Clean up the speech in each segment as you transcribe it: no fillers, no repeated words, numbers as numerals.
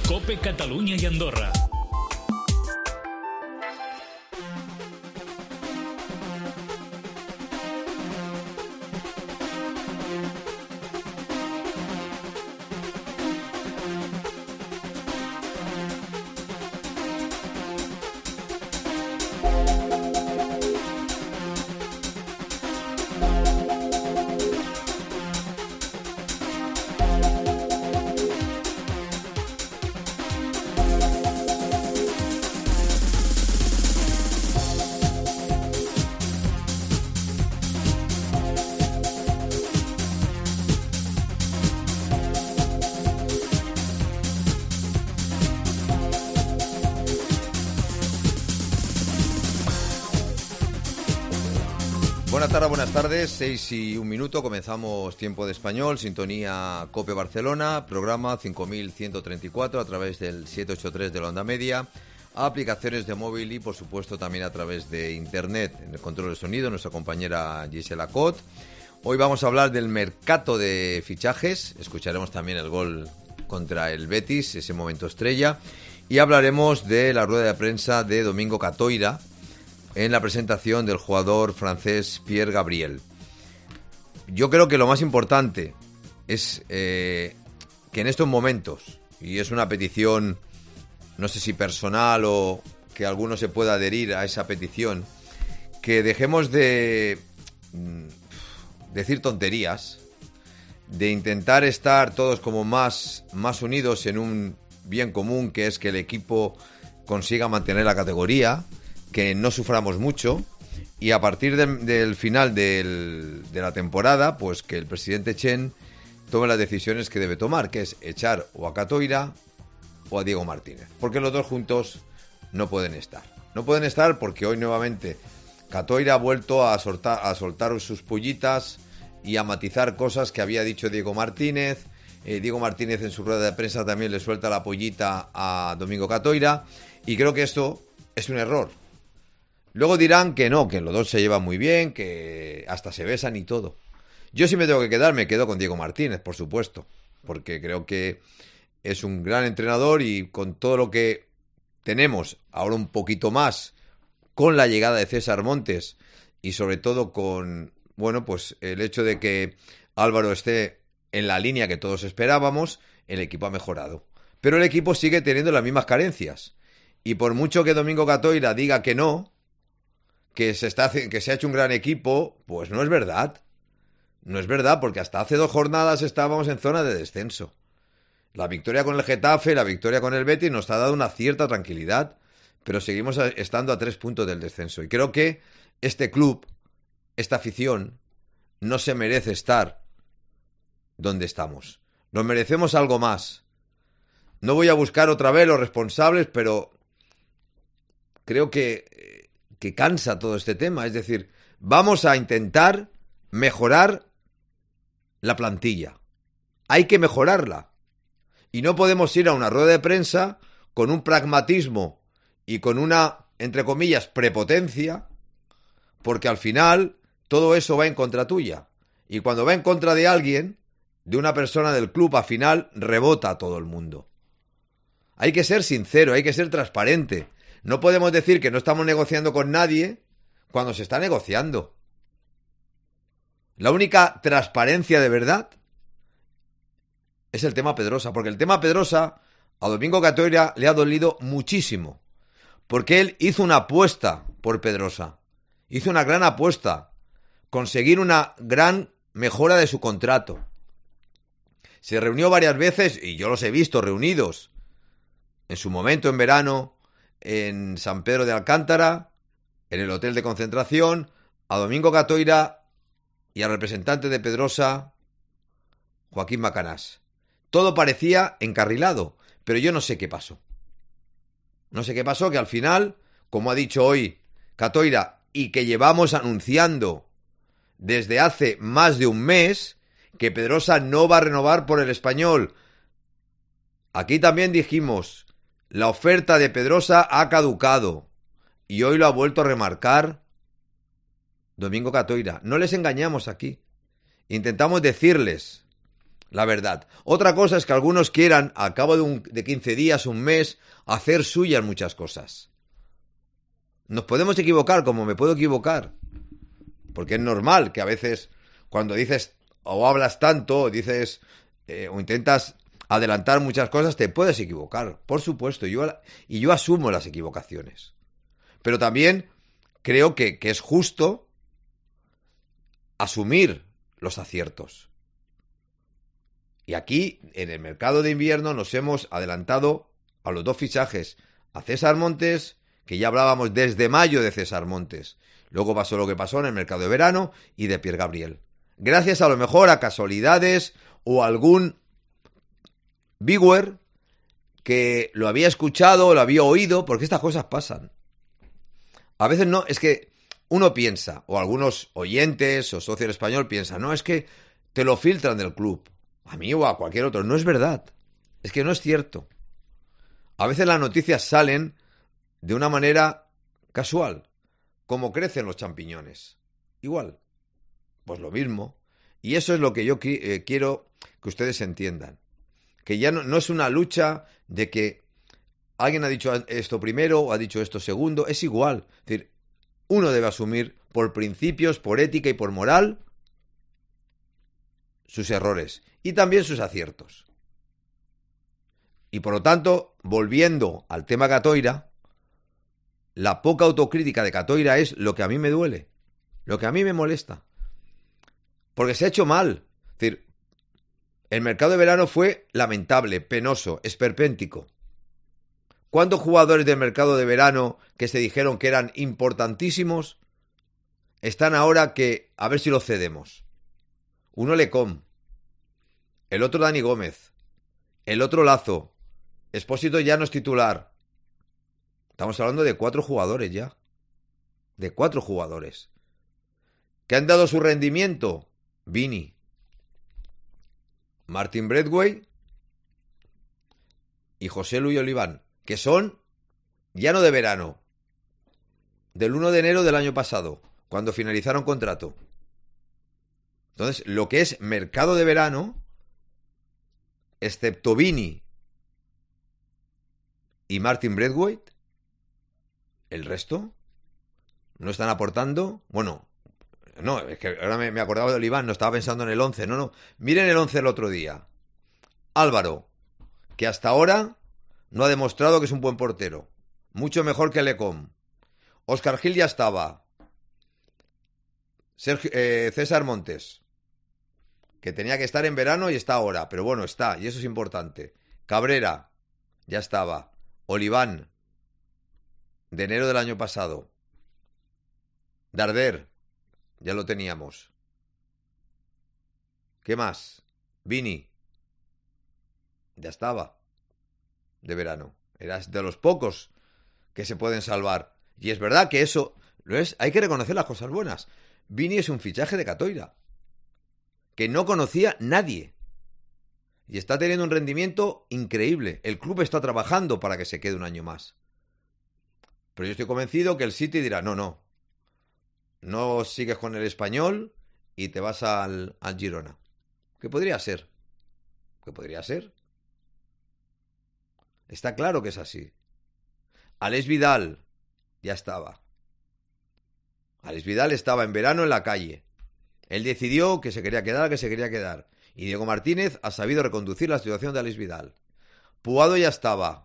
COPE Catalunya i Andorra. Buenas tardes, 6:01, comenzamos Tiempo de Español, sintonía COPE Barcelona, programa 5134 a través del 783 de la onda media, aplicaciones de móvil y por supuesto también a través de internet. En el control de sonido nuestra compañera Gisela Cot. Hoy vamos a hablar del mercado de fichajes, escucharemos también el gol contra el Betis, ese momento estrella, y hablaremos de la rueda de prensa de Domingo Catoira en la presentación del jugador francés Pierre Gabriel. Yo creo que lo más importante es que en estos momentos, y es una petición, no sé si personal o que alguno se pueda adherir a esa petición, que dejemos de decir tonterías, de intentar estar todos como más unidos en un bien común, que es que el equipo consiga mantener la categoría, que no suframos mucho y a partir del final de la temporada, pues que el presidente Chen tome las decisiones que debe tomar, que es echar o a Catoira o a Diego Martínez, porque los dos juntos no pueden estar. No pueden estar porque hoy nuevamente Catoira ha vuelto a soltar sus pullitas y a matizar cosas que había dicho Diego Martínez. Diego Martínez en su rueda de prensa también le suelta la pollita a Domingo Catoira y creo que esto es un error. Luego dirán que no, que los dos se llevan muy bien, que hasta se besan y todo. Yo sí me tengo que quedar, me quedo con Diego Martínez, por supuesto, porque creo que es un gran entrenador y con todo lo que tenemos, ahora un poquito más, con la llegada de César Montes y sobre todo con, bueno, pues el hecho de que Álvaro esté en la línea que todos esperábamos, el equipo ha mejorado. Pero el equipo sigue teniendo las mismas carencias. Y por mucho que Domingo Catoira diga que no, que se ha hecho un gran equipo, pues no es verdad. No es verdad, porque hasta hace 2 jornadas estábamos en zona de descenso. La victoria con el Getafe, la victoria con el Betis nos ha dado una cierta tranquilidad, pero seguimos estando a 3 puntos del descenso. Y creo que este club, esta afición, no se merece estar donde estamos. Nos merecemos algo más. No voy a buscar otra vez los responsables, pero creo que cansa todo este tema. Es decir, vamos a intentar mejorar la plantilla. Hay que mejorarla. Y no podemos ir a una rueda de prensa con un pragmatismo y con una, entre comillas, prepotencia, porque al final todo eso va en contra tuya. Y cuando va en contra de alguien, de una persona del club, al final rebota a todo el mundo. Hay que ser sincero, hay que ser transparente. No podemos decir que no estamos negociando con nadie cuando se está negociando. La única transparencia de verdad es el tema Pedrosa, porque el tema Pedrosa a Domingo Catoira le ha dolido muchísimo, porque él hizo una apuesta por Pedrosa, hizo una gran apuesta, conseguir una gran mejora de su contrato. Se reunió varias veces, y yo los he visto reunidos, en su momento en verano, en San Pedro de Alcántara, en el hotel de concentración, a Domingo Catoira y al representante de Pedrosa, Joaquín Macanás. Todo parecía encarrilado, pero yo no sé qué pasó. No sé qué pasó, que al final, como ha dicho hoy Catoira, y que llevamos anunciando desde hace más de un mes, que Pedrosa no va a renovar por el Español. Aquí también dijimos, la oferta de Pedrosa ha caducado, y hoy lo ha vuelto a remarcar Domingo Catoira. No les engañamos aquí. Intentamos decirles la verdad. Otra cosa es que algunos quieran, al cabo de 15 días, un mes, hacer suyas muchas cosas. Nos podemos equivocar, como me puedo equivocar. Porque es normal que a veces, cuando dices o hablas tanto, o dices o intentas adelantar muchas cosas, te puedes equivocar. Por supuesto, yo asumo las equivocaciones. Pero también creo que es justo asumir los aciertos. Y aquí, en el mercado de invierno, nos hemos adelantado a los 2 fichajes. A César Montes, que ya hablábamos desde mayo de César Montes. Luego pasó lo que pasó en el mercado de verano, y de Pierre Gabriel. Gracias a lo mejor a casualidades o algún viewer que lo había escuchado o lo había oído, porque estas cosas pasan. A veces no, es que uno piensa, o algunos oyentes o socio español piensan, no, es que te lo filtran del club. A mí o a cualquier otro. No es verdad. Es que no es cierto. A veces las noticias salen de una manera casual, como crecen los champiñones. Igual. Pues lo mismo. Y eso es lo que yo quiero que ustedes entiendan. Que ya no es una lucha de que alguien ha dicho esto primero o ha dicho esto segundo. Es igual. Es decir, uno debe asumir por principios, por ética y por moral sus errores y también sus aciertos. Y por lo tanto, volviendo al tema Catoira, la poca autocrítica de Catoira es lo que a mí me duele, lo que a mí me molesta. Porque se ha hecho mal. Es decir, el mercado de verano fue lamentable, penoso, esperpéntico. ¿Cuántos jugadores del mercado de verano que se dijeron que eran importantísimos están ahora que a ver si los cedemos? Uno Lecom, el otro Dani Gómez, el otro Lazo, Expósito ya no es titular. Estamos hablando de 4 jugadores ya. De 4 jugadores. ¿Que han dado su rendimiento? Vini, Martin Braithwaite y José Luis Oliván, que son ya no de verano, del 1 de enero del año pasado, cuando finalizaron contrato. Entonces, lo que es mercado de verano, excepto Vini y Martin Braithwaite, el resto no están aportando. Bueno, no, es que ahora me acordaba de Oliván, no estaba pensando en el 11, no. Miren el 11 el otro día. Álvaro, que hasta ahora no ha demostrado que es un buen portero. Mucho mejor que Lecom. Óscar Gil ya estaba. César Montes, que tenía que estar en verano y está ahora, pero bueno, está, y eso es importante. Cabrera, ya estaba. Oliván, de enero del año pasado. Darder, ya lo teníamos. ¿Qué más? Vini, ya estaba, de verano. Eras de los pocos que se pueden salvar. Y es verdad que eso lo es. Hay que reconocer las cosas buenas. Vini es un fichaje de Catoira que no conocía nadie y está teniendo un rendimiento increíble. El club está trabajando para que se quede un año más. Pero yo estoy convencido que el City dirá, no sigues con el Español y te vas al Girona. ¿Qué podría ser? ¿Qué podría ser? Está claro que es así. Alex Vidal ya estaba. Alex Vidal estaba en verano en la calle. Él decidió que se quería quedar. Y Diego Martínez ha sabido reconducir la situación de Alex Vidal. Puado ya estaba.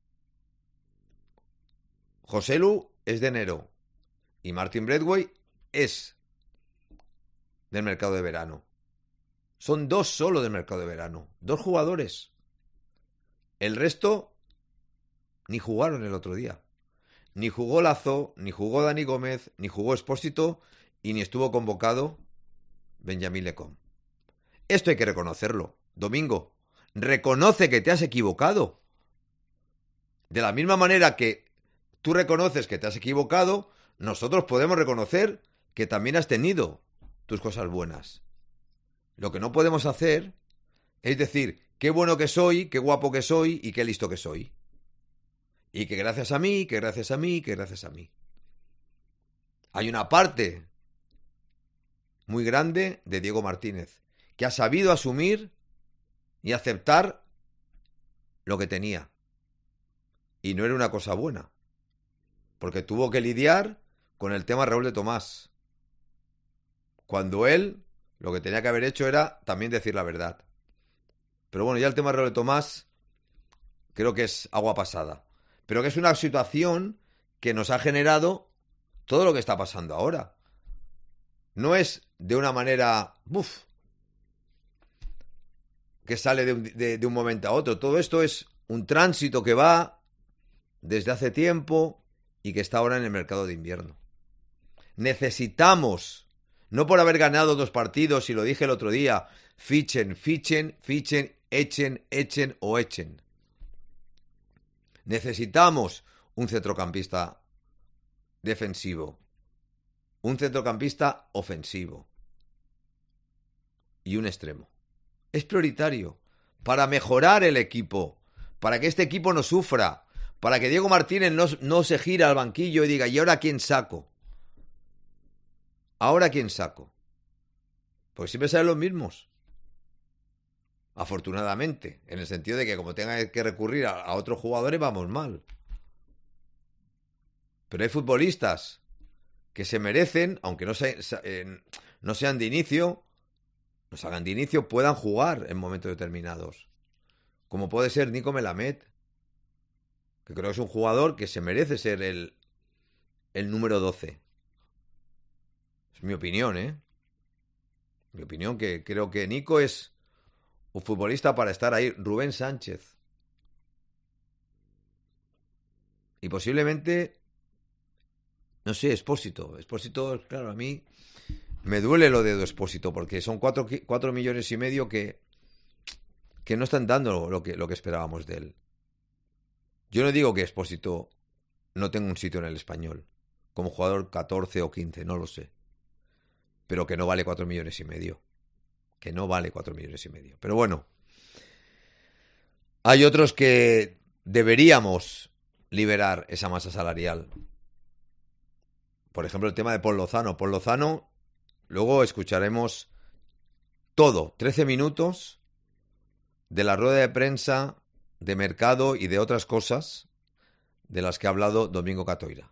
Joselu es de enero. Y Martin Braithwaite es del mercado de verano. Son 2 solo del mercado de verano. 2 jugadores. El resto ni jugaron el otro día. Ni jugó Lazo, ni jugó Dani Gómez, ni jugó Expósito y ni estuvo convocado Benjamín Lecom. Esto hay que reconocerlo. Domingo, reconoce que te has equivocado. De la misma manera que tú reconoces que te has equivocado, nosotros podemos reconocer que también has tenido tus cosas buenas. Lo que no podemos hacer es decir, qué bueno que soy, qué guapo que soy y qué listo que soy. Y que gracias a mí, que gracias a mí, que gracias a mí. Hay una parte muy grande de Diego Martínez que ha sabido asumir y aceptar lo que tenía. Y no era una cosa buena, porque tuvo que lidiar con el tema Raúl de Tomás, cuando él lo que tenía que haber hecho era también decir la verdad. Pero bueno, ya el tema Raúl de Tomás creo que es agua pasada, pero que es una situación que nos ha generado todo lo que está pasando ahora. No es de una manera que sale de un momento a otro. Todo esto es un tránsito que va desde hace tiempo y que está ahora en el mercado de invierno. Necesitamos, no por haber ganado 2 partidos, y lo dije el otro día, fichen, echen o echen. Necesitamos un centrocampista defensivo, un centrocampista ofensivo y un extremo. Es prioritario para mejorar el equipo, para que este equipo no sufra, para que Diego Martínez no se gire al banquillo y diga, ¿y ahora quién saco? ¿Ahora quién saco? Porque siempre salen los mismos. Afortunadamente, en el sentido de que como tenga que recurrir a otros jugadores vamos mal. Pero hay futbolistas que se merecen, aunque no sean de inicio, no salgan de inicio, puedan jugar en momentos determinados. Como puede ser Nico Melamed, que creo que es un jugador que se merece ser el número 12. Es mi opinión, ¿eh? Mi opinión, que creo que Nico es un futbolista para estar ahí. Rubén Sánchez. Y posiblemente, no sé, Expósito. Expósito, claro, a mí me duele lo de Expósito, porque son 4,5 millones que no están dando lo que esperábamos de él. Yo no digo que Expósito no tenga un sitio en el Español, como jugador 14 o 15, no lo sé. Pero que no vale 4,5 millones. Que no vale 4,5 millones. Pero bueno, hay otros que deberíamos liberar esa masa salarial. Por ejemplo, el tema de Paul Lozano. Paul Lozano, luego escucharemos todo, 13 minutos de la rueda de prensa de mercado y de otras cosas de las que ha hablado Domingo Catoira.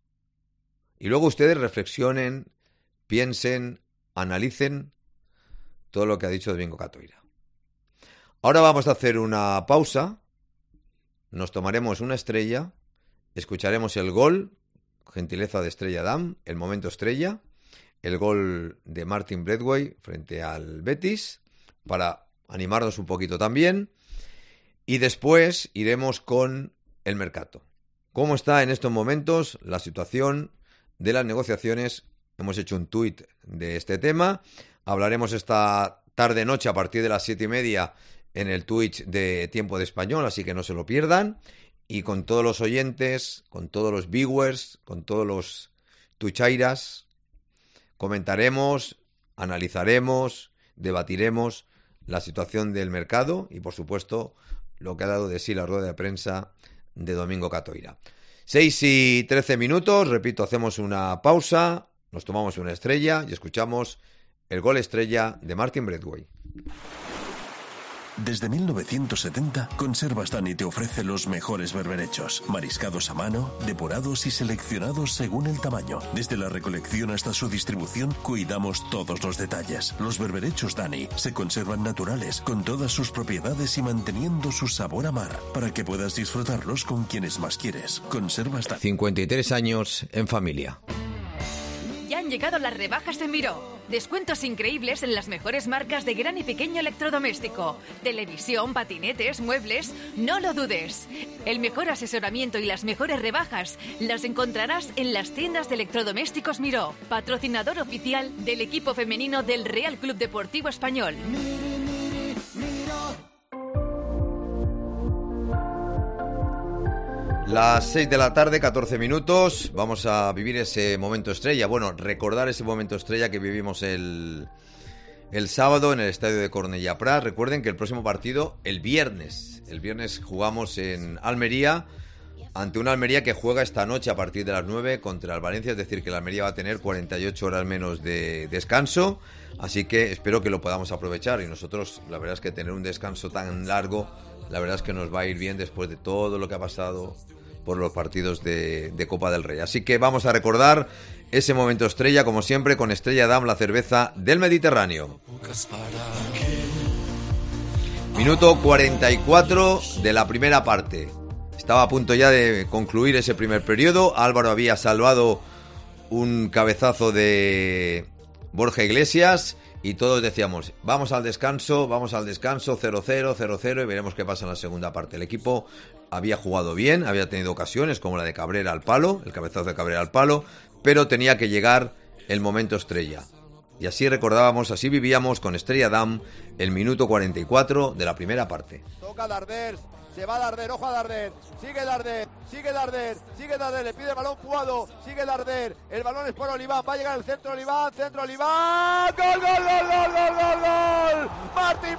Y luego ustedes reflexionen, piensen, analicen todo lo que ha dicho Domingo Catoira. Ahora vamos a hacer una pausa, nos tomaremos una estrella, escucharemos el gol, gentileza de Estrella Damm, el momento estrella, el gol de Martin Braithwaite frente al Betis, para animarnos un poquito también, y después iremos con el mercado. ¿Cómo está en estos momentos la situación de las negociaciones? Hemos hecho un tuit de este tema. Hablaremos esta tarde-noche a partir de las 7:30 en el Twitch de Tiempo de Español, así que no se lo pierdan. Y con todos los oyentes, con todos los viewers, con todos los tuchairas, comentaremos, analizaremos, debatiremos la situación del mercado y, por supuesto, lo que ha dado de sí la rueda de prensa de Domingo Catoira. 6:13 minutos, repito, hacemos una pausa, nos tomamos una estrella y escuchamos el gol estrella de Martin Braithwaite. Desde 1970, Conservas Dani te ofrece los mejores berberechos, mariscados a mano, depurados y seleccionados según el tamaño. Desde la recolección hasta su distribución, cuidamos todos los detalles. Los berberechos Dani se conservan naturales, con todas sus propiedades y manteniendo su sabor a mar, para que puedas disfrutarlos con quienes más quieres. Conservas Dani. 53 años en familia. Ya han llegado las rebajas en Miró. Descuentos increíbles en las mejores marcas de gran y pequeño electrodoméstico. Televisión, patinetes, muebles, no lo dudes. El mejor asesoramiento y las mejores rebajas las encontrarás en las tiendas de electrodomésticos Miró, patrocinador oficial del equipo femenino del Real Club Deportivo Español. Las 6 de la tarde, 14 minutos, vamos a vivir ese momento estrella. Bueno, recordar ese momento estrella que vivimos el sábado en el estadio de Cornellà Prat. Recuerden que el próximo partido, el viernes jugamos en Almería ante una Almería que juega esta noche a partir de las 9 contra el Valencia, es decir, que la Almería va a tener 48 horas menos de descanso, así que espero que lo podamos aprovechar, y nosotros, la verdad es que tener un descanso tan largo, la verdad es que nos va a ir bien después de todo lo que ha pasado por los partidos de Copa del Rey. Así que vamos a recordar ese momento estrella, como siempre, con Estrella Damm, la cerveza del Mediterráneo. Minuto 44 de la primera parte. Estaba a punto ya de concluir ese primer periodo. Álvaro había salvado un cabezazo de Borja Iglesias y todos decíamos, vamos al descanso, 0-0, 0-0 y veremos qué pasa en la segunda parte. El equipo había jugado bien, había tenido ocasiones como la de Cabrera al palo, el cabezazo de Cabrera al palo, pero tenía que llegar el momento estrella. Y así recordábamos, así vivíamos con Estrella Damm el minuto 44 de la primera parte. Toca Darder, se va Darder, ojo a Darder, sigue Darder, le pide el balón jugado, sigue Darder, el balón es por Oliván, va a llegar el centro Oliván, gol, Martín,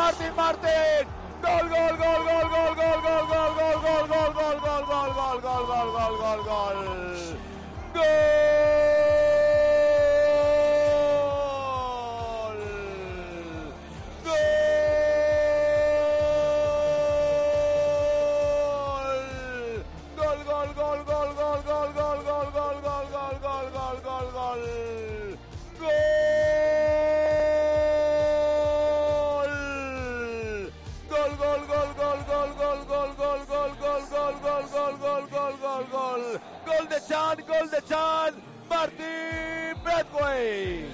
Gol de Chan, Martín Braithwaite.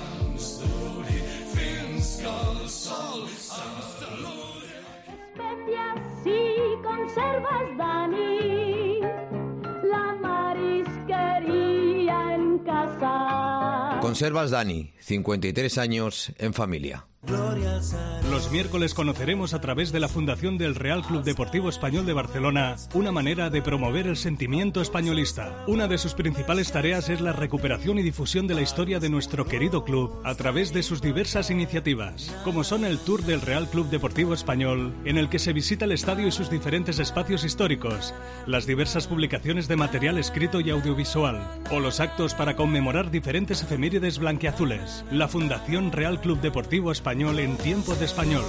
Especias y conservas, Dani, la marisquería en casa. Conservas Dani, 53 años en familia. Los miércoles conoceremos a través de la Fundación del Real Club Deportivo Español de Barcelona una manera de promover el sentimiento españolista. Una de sus principales tareas es la recuperación y difusión de la historia de nuestro querido club a través de sus diversas iniciativas, como son el Tour del Real Club Deportivo Español, en el que se visita el estadio y sus diferentes espacios históricos, las diversas publicaciones de material escrito y audiovisual, o los actos para conmemorar diferentes efemérides blanquiazules. La Fundación Real Club Deportivo Español en tiempo de español.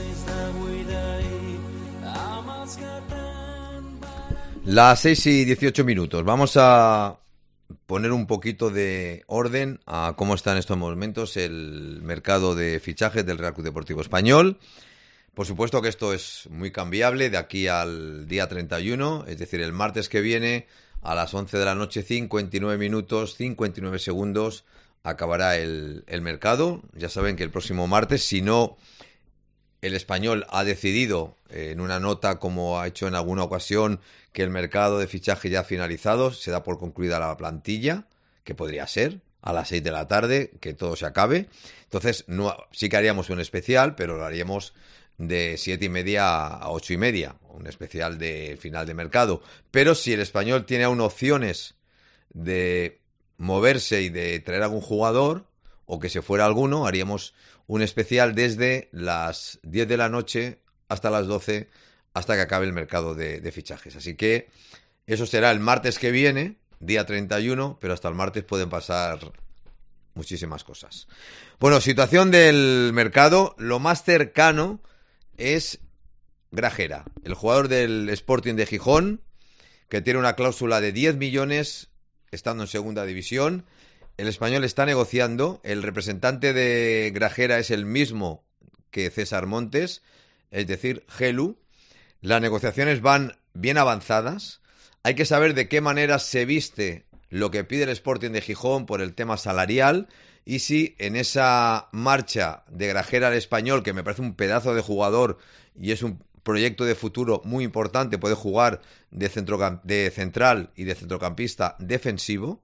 Las 6:18 minutos. Vamos a poner un poquito de orden a cómo está en estos momentos el mercado de fichajes del Real Club Deportivo Español. Por supuesto que esto es muy cambiable de aquí al día 31, es decir, el martes que viene a las 11 de la noche, 59 minutos, 59 segundos, acabará el mercado. Ya saben que el próximo martes, si no el Español ha decidido en una nota, como ha hecho en alguna ocasión, que el mercado de fichaje ya ha finalizado, se da por concluida la plantilla, que podría ser a las 6 de la tarde, que todo se acabe. Entonces no, sí que haríamos un especial, pero lo haríamos de 7:30 a 8:30, un especial de final de mercado. Pero si el Español tiene aún opciones de moverse y de traer algún jugador, o que se fuera alguno, haríamos un especial desde las 10 de la noche hasta las 12, hasta que acabe el mercado de fichajes. Así que eso será el martes que viene, día 31, pero hasta el martes pueden pasar muchísimas cosas. Bueno, situación del mercado, lo más cercano es Grajera, el jugador del Sporting de Gijón, que tiene una cláusula de 10 millones estando en segunda división. El Español está negociando. El representante de Grajera es el mismo que César Montes, es decir, Gelu. Las negociaciones van bien avanzadas. Hay que saber de qué manera se viste lo que pide el Sporting de Gijón por el tema salarial, y si en esa marcha de Grajera al Español, que me parece un pedazo de jugador y es un proyecto de futuro muy importante, puede jugar de central y de centrocampista defensivo.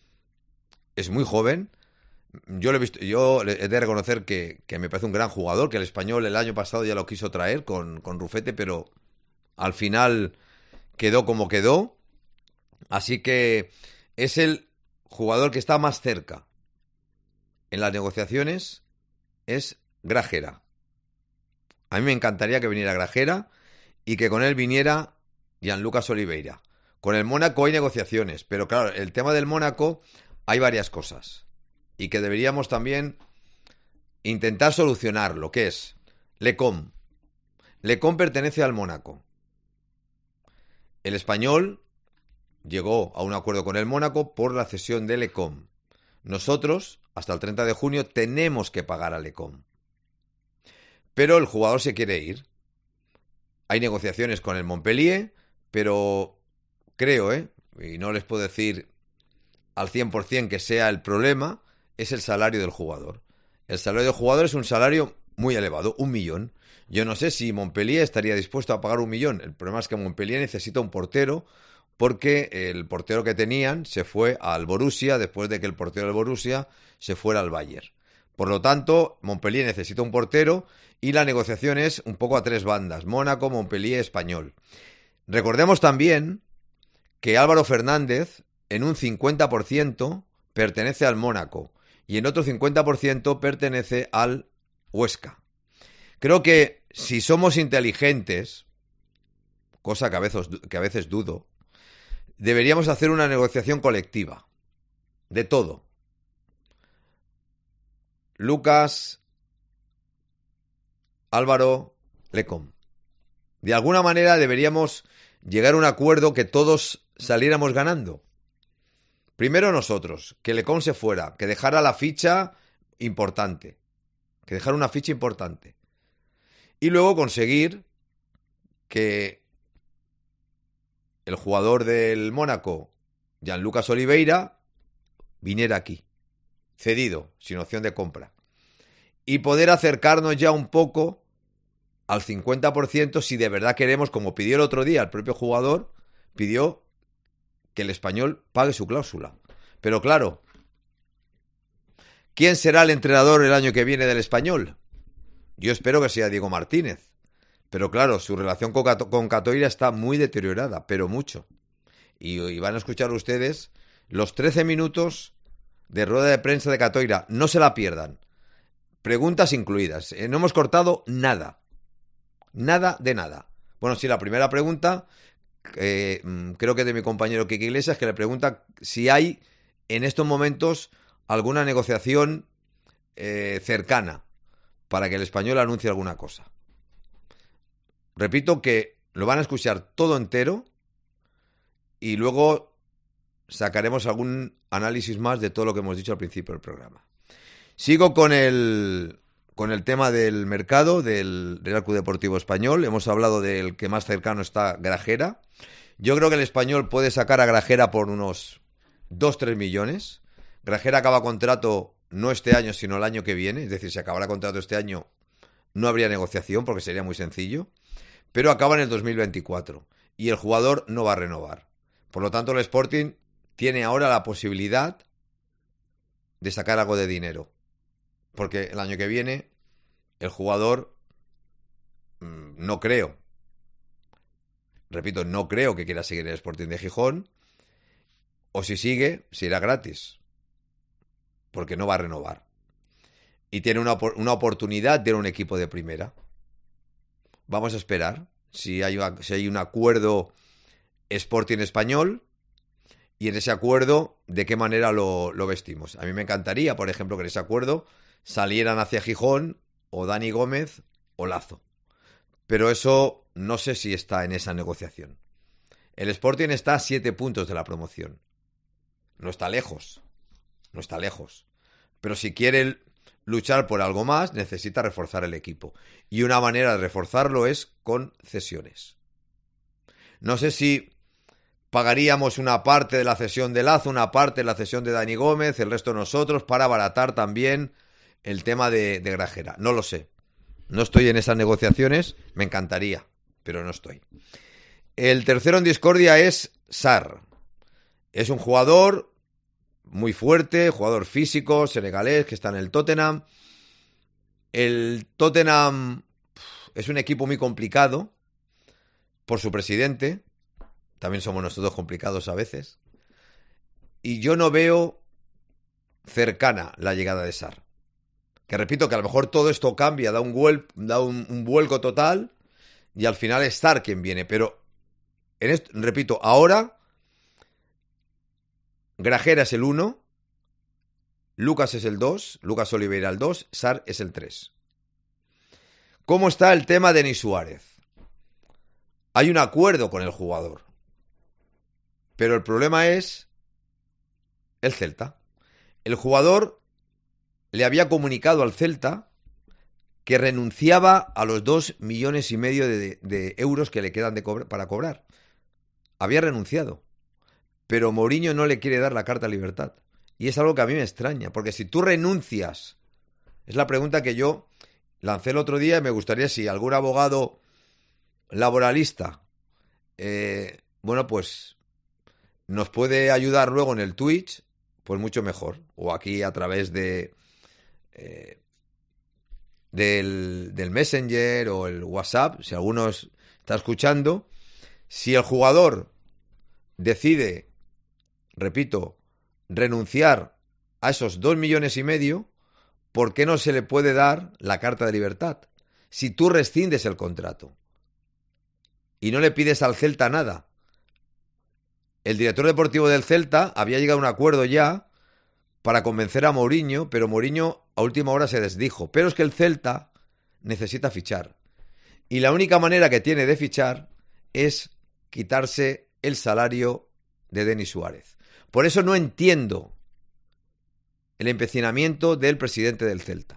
Es muy joven. Yo lo he visto, yo he de reconocer que me parece un gran jugador, que el Español el año pasado ya lo quiso traer con Rufete, pero al final quedó como quedó. Así que es el jugador que está más cerca en las negociaciones, es Grajera. A mí me encantaría que viniera Grajera y que con él viniera Gianluca Oliveira. Con el Mónaco hay negociaciones, pero claro, el tema del Mónaco hay varias cosas y que deberíamos también intentar solucionar, lo que es Lecom. Lecom pertenece al Mónaco. El Español llegó a un acuerdo con el Mónaco por la cesión de Lecom. Nosotros, hasta el 30 de junio, tenemos que pagar a Lecom. Pero el jugador se quiere ir. Hay negociaciones con el Montpellier, pero creo, y no les puedo decir al 100% que sea el problema, es el salario del jugador. El salario del jugador es un salario muy elevado, 1 millón. Yo no sé si Montpellier estaría dispuesto a pagar 1 millón. El problema es que Montpellier necesita un portero porque el portero que tenían se fue al Borussia después de que el portero del Borussia se fuera al Bayern. Por lo tanto, Montpellier necesita un portero y la negociación es un poco a 3 bandas, Mónaco, Montpellier, Español. Recordemos también que Álvaro Fernández en un 50% pertenece al Mónaco y en otro 50% pertenece al Huesca. Creo que si somos inteligentes, cosa que a veces dudo, deberíamos hacer una negociación colectiva de todo. Lucas, Álvaro, Lecom. De alguna manera deberíamos llegar a un acuerdo que todos saliéramos ganando. Primero nosotros, que Lecom se fuera, que dejara la ficha importante, que dejara una ficha importante. Y luego conseguir que el jugador del Mónaco, Gianluca Oliveira, viniera aquí, cedido, sin opción de compra. Y poder acercarnos ya un poco al 50% si de verdad queremos, como pidió el otro día el propio jugador, pidió que el Español pague su cláusula. Pero claro, ¿quién será el entrenador el año que viene del Español? Yo espero que sea Diego Martínez. Pero claro, su relación con Catoira está muy deteriorada, pero mucho. Y van a escuchar ustedes los 13 minutos de rueda de prensa de Catoira. No se la pierdan. Preguntas incluidas. No hemos cortado nada. Nada de nada. Bueno, sí, la primera pregunta, creo que de mi compañero Quique Iglesias, que le pregunta si hay en estos momentos alguna negociación cercana para que el Español anuncie alguna cosa. Repito que lo van a escuchar todo entero y luego sacaremos algún análisis más de todo lo que hemos dicho al principio del programa. Sigo con el tema del mercado del Real Club Deportivo Español. Hemos hablado del que más cercano está Grajera. Yo creo que el Español puede sacar a Grajera por unos 2-3 millones. Grajera acaba contrato no este año, sino el año que viene. Es decir, si acabara contrato este año, no habría negociación porque sería muy sencillo. Pero acaba en el 2024 y el jugador no va a renovar. Por lo tanto, el Sporting tiene ahora la posibilidad de sacar algo de dinero. Porque el año que viene el jugador no creo. Repito, no creo que quiera seguir el Sporting de Gijón. O si sigue, se irá gratis. Porque no va a renovar. Y tiene una oportunidad de ir a un equipo de primera. Vamos a esperar si hay un acuerdo Sporting español y en ese acuerdo de qué manera lo vestimos. A mí me encantaría, por ejemplo, que en ese acuerdo salieran hacia Gijón o Dani Gómez o Lazo. Pero eso no sé si está en esa negociación. El Sporting está a 7 puntos de la promoción. No está lejos. No está lejos. Pero si quiere luchar por algo más, necesita reforzar el equipo. Y una manera de reforzarlo es con cesiones. No sé si pagaríamos una parte de la cesión de Lazo, una parte de la cesión de Dani Gómez, el resto nosotros, para abaratar también el tema de Grajera. No lo sé. No estoy en esas negociaciones. Me encantaría, pero no estoy. El tercero en discordia es Sarr. Es un jugador muy fuerte, jugador físico, senegalés, que está en el Tottenham. El Tottenham es un equipo muy complicado por su presidente. También somos nosotros complicados a veces. Y yo no veo cercana la llegada de Sarr. Que repito que a lo mejor todo esto cambia, da un vuelco total y al final es Sarr quien viene. Pero repito, ahora Grajera es el 1, Lucas es el 2, Lucas Oliveira el 2, Sarr es el 3. ¿Cómo está el tema de Denis Suárez? Hay un acuerdo con el jugador, pero el problema es el Celta. El jugador le había comunicado al Celta que renunciaba a los 2,5 millones de euros que le quedan para cobrar. Había renunciado, pero Mourinho no le quiere dar la carta de libertad. Y es algo que a mí me extraña, porque si tú renuncias, es la pregunta que yo lancé el otro día y me gustaría si algún abogado laboralista, pues nos puede ayudar luego en el Twitch, pues mucho mejor. O aquí a través del Messenger o el WhatsApp, si alguno está escuchando, si el jugador decide, repito, renunciar a esos 2,5 millones, ¿por qué no se le puede dar la carta de libertad? Si tú rescindes el contrato y no le pides al Celta nada. El director deportivo del Celta había llegado a un acuerdo ya para convencer a Mourinho, pero Mourinho a última hora se desdijo. Pero es que el Celta necesita fichar. Y la única manera que tiene de fichar es quitarse el salario de Denis Suárez. Por eso no entiendo el empecinamiento del presidente del Celta.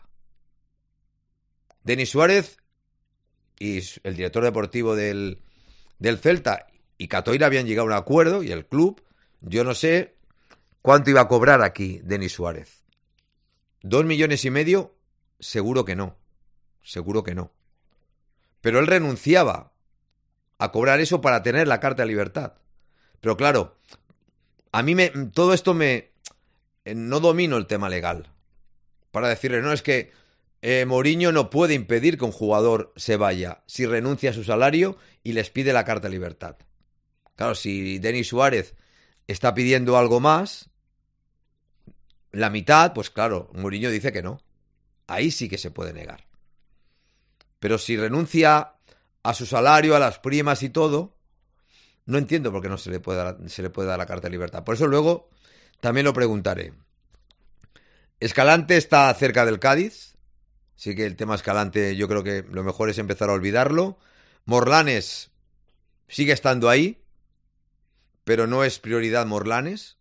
Denis Suárez y el director deportivo del Celta y Catoira habían llegado a un acuerdo, y el club, yo no sé cuánto iba a cobrar aquí Denis Suárez. 2,5 millones, seguro que no. Seguro que no. Pero él renunciaba a cobrar eso para tener la carta de libertad. Pero claro, a mí todo esto no domino el tema legal. Para decirle, no, es que Mourinho no puede impedir que un jugador se vaya si renuncia a su salario y les pide la carta de libertad. Claro, si Denis Suárez está pidiendo algo más, la mitad, pues claro, Mourinho dice que no. Ahí sí que se puede negar. Pero si renuncia a su salario, a las primas y todo, no entiendo por qué no se le puede dar la carta de libertad. Por eso luego también lo preguntaré. Escalante está cerca del Cádiz. Así que el tema Escalante yo creo que lo mejor es empezar a olvidarlo. Morlanes sigue estando ahí, pero no es prioridad Morlanes.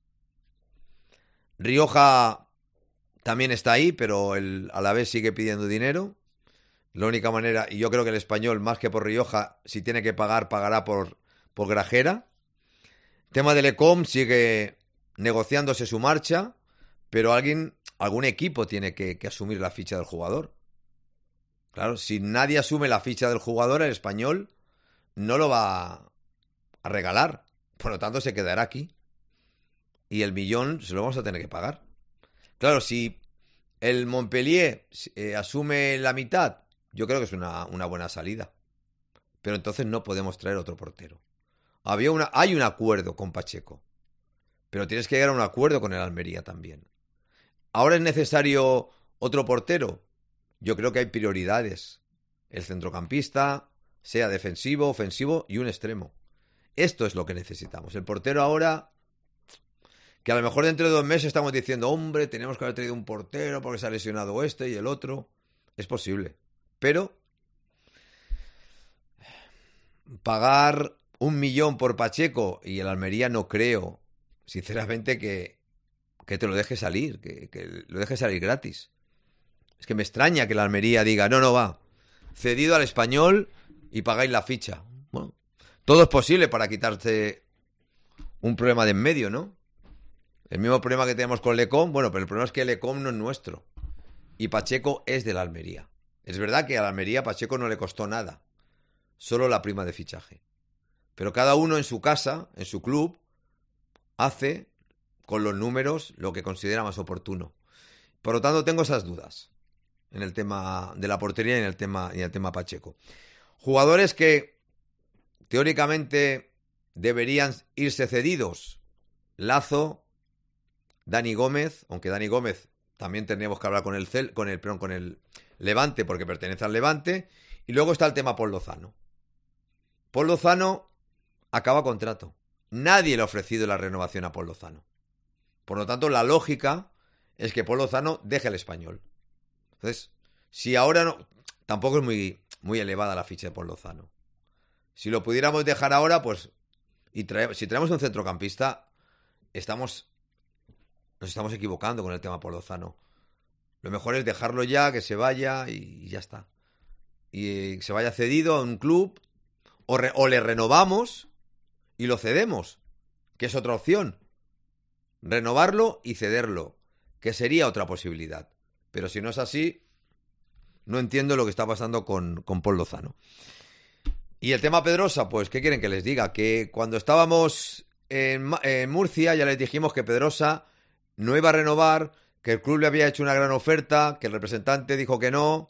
Rioja también está ahí, pero a la vez sigue pidiendo dinero. La única manera, y yo creo que el Español, más que por Rioja, si tiene que pagar, pagará por Grajera. Tema de Lecom sigue negociándose su marcha, pero algún equipo tiene que asumir la ficha del jugador. Claro, si nadie asume la ficha del jugador, el Español no lo va a regalar. Por lo tanto, se quedará aquí. Y el 1 millón se lo vamos a tener que pagar. Claro, si el Montpellier asume la mitad, yo creo que es una buena salida. Pero entonces no podemos traer otro portero. Hay un acuerdo con Pacheco, pero tienes que llegar a un acuerdo con el Almería también. ¿Ahora es necesario otro portero? Yo creo que hay prioridades. El centrocampista, sea defensivo, ofensivo y un extremo. Esto es lo que necesitamos. El portero ahora, que a lo mejor dentro de 2 meses estamos diciendo, hombre, tenemos que haber traído un portero porque se ha lesionado este y el otro. Es posible. Pero pagar 1 millón por Pacheco y el Almería no creo, sinceramente, que te lo deje salir, que lo deje salir gratis. Es que me extraña que el Almería diga, no va, cedido al Español y pagáis la ficha. Bueno, todo es posible para quitarse un problema de en medio, ¿no? El mismo problema que tenemos con Lecom, bueno, pero el problema es que Lecom no es nuestro y Pacheco es de la Almería. Es verdad que a la Almería Pacheco no le costó nada, solo la prima de fichaje. Pero cada uno en su casa, en su club, hace con los números lo que considera más oportuno. Por lo tanto, tengo esas dudas en el tema de la portería y en el tema Pacheco. Jugadores que teóricamente deberían irse cedidos. Lazo, Dani Gómez, aunque Dani Gómez también tendríamos que hablar con el Levante porque pertenece al Levante. Y luego está el tema Paul Lozano. Paul Lozano acaba contrato. Nadie le ha ofrecido la renovación a Pol Lozano. Por lo tanto, la lógica es que Pol Lozano deje el Español. Entonces, si ahora no... Tampoco es muy elevada la ficha de Pol Lozano. Si lo pudiéramos dejar ahora, pues... si traemos un centrocampista, nos estamos equivocando con el tema Pol Lozano. Lo mejor es dejarlo ya, que se vaya y ya está. Y se vaya cedido a un club, o le renovamos y lo cedemos, que es otra opción. Renovarlo y cederlo, que sería otra posibilidad. Pero si no es así, no entiendo lo que está pasando con Pol Lozano. Y el tema Pedrosa, pues, ¿qué quieren que les diga? Que cuando estábamos en Murcia ya les dijimos que Pedrosa no iba a renovar, que el club le había hecho una gran oferta, que el representante dijo que no,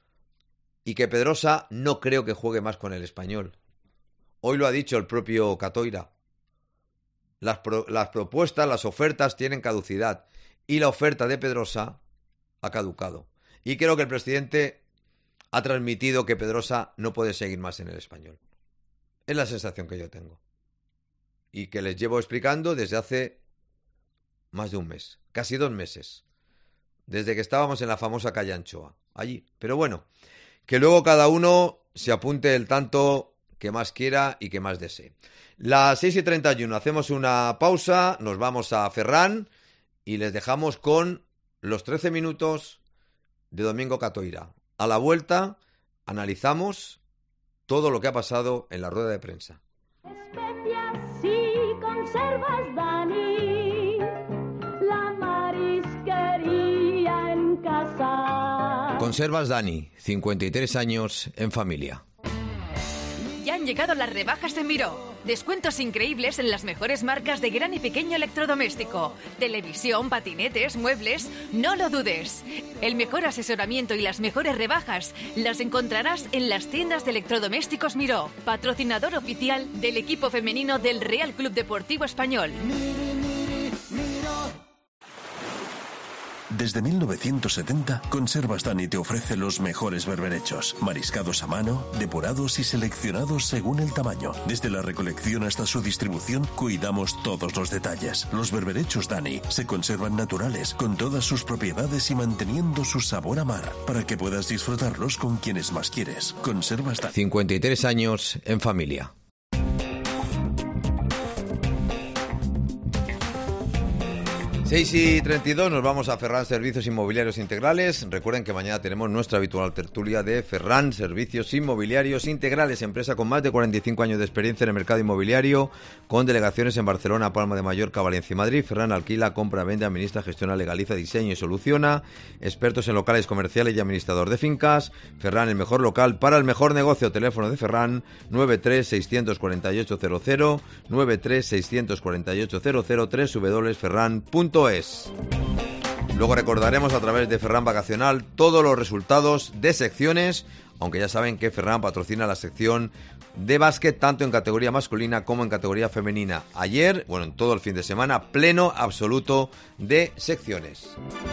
y que Pedrosa no creo que juegue más con el Español. Hoy lo ha dicho el propio Catoira. Las propuestas, las ofertas tienen caducidad, y la oferta de Pedrosa ha caducado. Y creo que el presidente ha transmitido que Pedrosa no puede seguir más en el Español. Es la sensación que yo tengo. Y que les llevo explicando desde hace más de un mes, casi 2 meses. Desde que estábamos en la famosa calle Anchoa, allí. Pero bueno, que luego cada uno se apunte el tanto que más quiera y que más desee. Las 6:31, hacemos una pausa, nos vamos a Ferran y les dejamos con los 13 minutos de Domingo Catoira. A la vuelta analizamos todo lo que ha pasado en la rueda de prensa. Especias y conservas, Dani, la marisquería en casa. Conservas Dani, 53 años en familia. Ya han llegado las rebajas de Miró. Descuentos increíbles en las mejores marcas de gran y pequeño electrodoméstico. Televisión, patinetes, muebles. No lo dudes. El mejor asesoramiento y las mejores rebajas las encontrarás en las tiendas de electrodomésticos Miró. Patrocinador oficial del equipo femenino del Real Club Deportivo Español. Desde 1970, Conservas Dani te ofrece los mejores berberechos, mariscados a mano, depurados y seleccionados según el tamaño. Desde la recolección hasta su distribución, cuidamos todos los detalles. Los berberechos Dani se conservan naturales, con todas sus propiedades y manteniendo su sabor a mar, para que puedas disfrutarlos con quienes más quieres. Conservas Dani. 53 años en familia. 6:32, nos vamos a Ferran Servicios Inmobiliarios Integrales. Recuerden que mañana tenemos nuestra habitual tertulia de Ferran Servicios Inmobiliarios Integrales, empresa con más de 45 años de experiencia en el mercado inmobiliario, con delegaciones en Barcelona, Palma de Mallorca, Valencia y Madrid. Ferran alquila, compra, vende, administra, gestiona, legaliza, diseña y soluciona. Expertos en locales comerciales y administrador de fincas. Ferran, el mejor local para el mejor negocio. Teléfono de Ferran, 93-648-00, 93-648-00, www.ferran.es. Luego recordaremos a través de Ferran Vacacional todos los resultados de secciones, aunque ya saben que Ferran patrocina la sección de básquet tanto en categoría masculina como en categoría femenina. Ayer, en todo el fin de semana, pleno absoluto de secciones.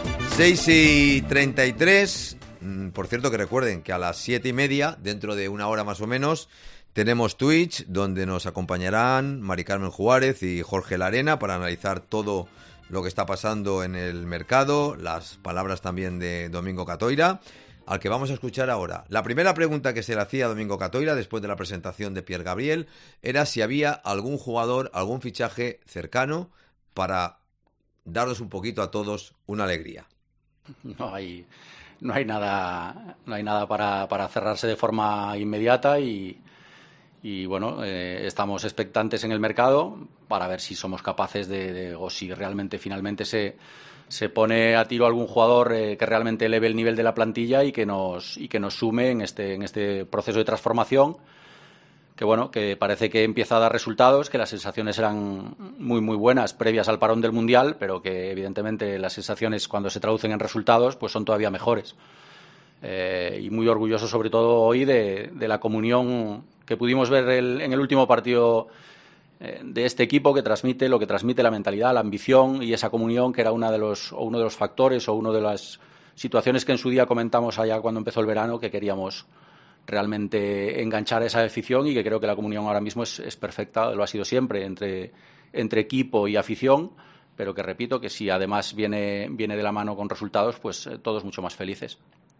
6:33, por cierto que recuerden que a las 7:30, dentro de una hora más o menos, tenemos Twitch, donde nos acompañarán Mari Carmen Juárez y Jorge Larena para analizar todo lo que está pasando en el mercado, las palabras también de Domingo Catoira, al que vamos a escuchar ahora. La primera pregunta que se le hacía a Domingo Catoira después de la presentación de Pierre Gabriel era si había algún jugador, algún fichaje cercano para darnos un poquito a todos una alegría. No hay nada para cerrarse de forma inmediata y estamos expectantes en el mercado para ver si somos capaces o si realmente finalmente se pone a tiro algún jugador que realmente eleve el nivel de la plantilla y que nos sume en este proceso de transformación que parece que empieza a dar resultados, que las sensaciones eran muy muy buenas previas al parón del Mundial, pero que evidentemente las sensaciones cuando se traducen en resultados pues son todavía mejores. Y muy orgulloso sobre todo hoy de la comunión que pudimos ver en el último partido de este equipo, que transmite lo que transmite la mentalidad, la ambición y esa comunión, que era uno de los factores o una de las situaciones que en su día comentamos allá cuando empezó el verano que queríamos realmente enganchar a esa afición, y que creo que la comunión ahora mismo es perfecta, lo ha sido siempre entre equipo y afición, pero que repito que si además viene de la mano con resultados, pues todos mucho más felices.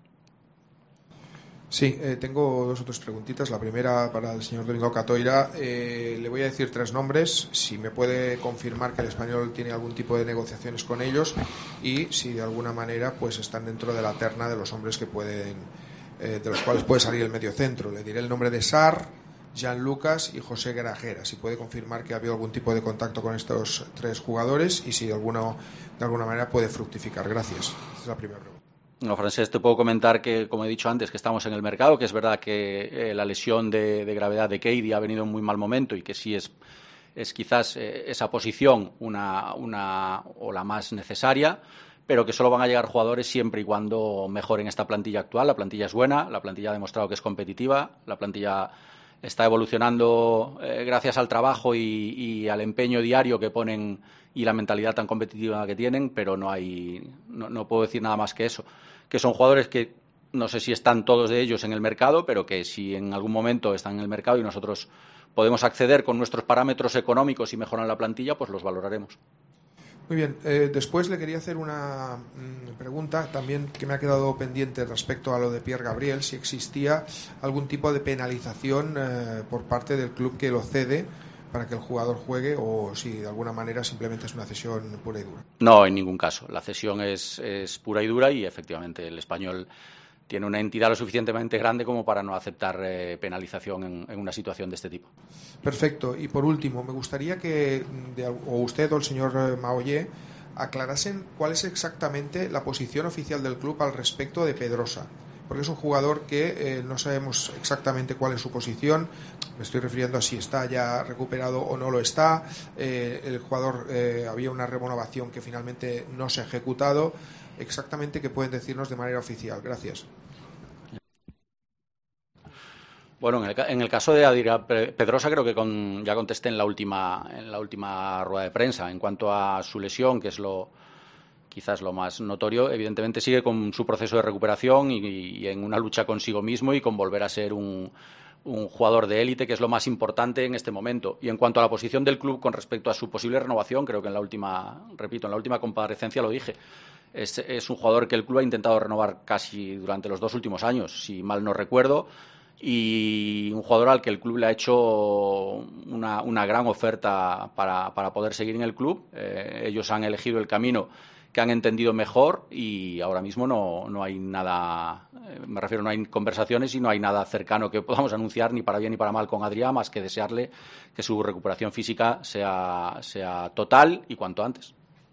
Sí, tengo 2 o 3 preguntitas. La primera para el señor Domingo Catoira. Le voy a decir 3 nombres, si me puede confirmar que el Español tiene algún tipo de negociaciones con ellos y si de alguna manera pues están dentro de la terna de los hombres que pueden, de los cuales puede salir el mediocentro. Le diré el nombre de Sarr, Jan Lucas y José Grajera. Si puede confirmar que ha habido algún tipo de contacto con estos 3 jugadores y si alguno de alguna manera puede fructificar. Gracias. Esa es la primera pregunta. No, Francés, te puedo comentar que, como he dicho antes, que estamos en el mercado, que es verdad que la lesión de gravedad de Keidi ha venido en muy mal momento y que sí es quizás esa posición una o la más necesaria, pero que solo van a llegar jugadores siempre y cuando mejoren esta plantilla actual. La plantilla es buena, la plantilla ha demostrado que es competitiva, la plantilla está evolucionando gracias al trabajo y al empeño diario que ponen y la mentalidad tan competitiva que tienen, pero no puedo decir nada más que eso, que son jugadores que no sé si están todos de ellos en el mercado, pero que si en algún momento están en el mercado y nosotros podemos acceder con nuestros parámetros económicos y mejoran la plantilla, pues los valoraremos. Muy bien, después le quería hacer una pregunta también que me ha quedado pendiente respecto a lo de Pierre Gabriel, si existía algún tipo de penalización por parte del club que lo cede para que el jugador juegue, o si de alguna manera simplemente es una cesión pura y dura. No, en ningún caso. La cesión es pura y dura, y efectivamente el Español tiene una entidad lo suficientemente grande como para no aceptar penalización en una situación de este tipo. Perfecto. Y por último, me gustaría que o usted o el señor Maollé aclarasen cuál es exactamente la posición oficial del club al respecto de Pedrosa, porque es un jugador que no sabemos exactamente cuál es su posición. Me estoy refiriendo a si está ya recuperado o no lo está. El jugador, había una renovación que finalmente no se ha ejecutado. Exactamente, ¿qué pueden decirnos de manera oficial? Gracias. Bueno, en el caso de Adira Pedrosa creo que ya contesté en la última rueda de prensa. En cuanto a su lesión, que es quizás lo más notorio, evidentemente sigue con su proceso de recuperación y en una lucha consigo mismo y con volver a ser un jugador de élite, que es lo más importante en este momento. Y en cuanto a la posición del club con respecto a su posible renovación, creo que en la última comparecencia lo dije. Es un jugador que el club ha intentado renovar casi durante los 2 últimos años, si mal no recuerdo, y un jugador al que el club le ha hecho una gran oferta para poder seguir en el club. Ellos han elegido el camino que han entendido mejor y ahora mismo no hay nada, me refiero, no hay conversaciones y no hay nada cercano que podamos anunciar ni para bien ni para mal con Adrià, más que desearle que su recuperación física sea total y cuanto antes.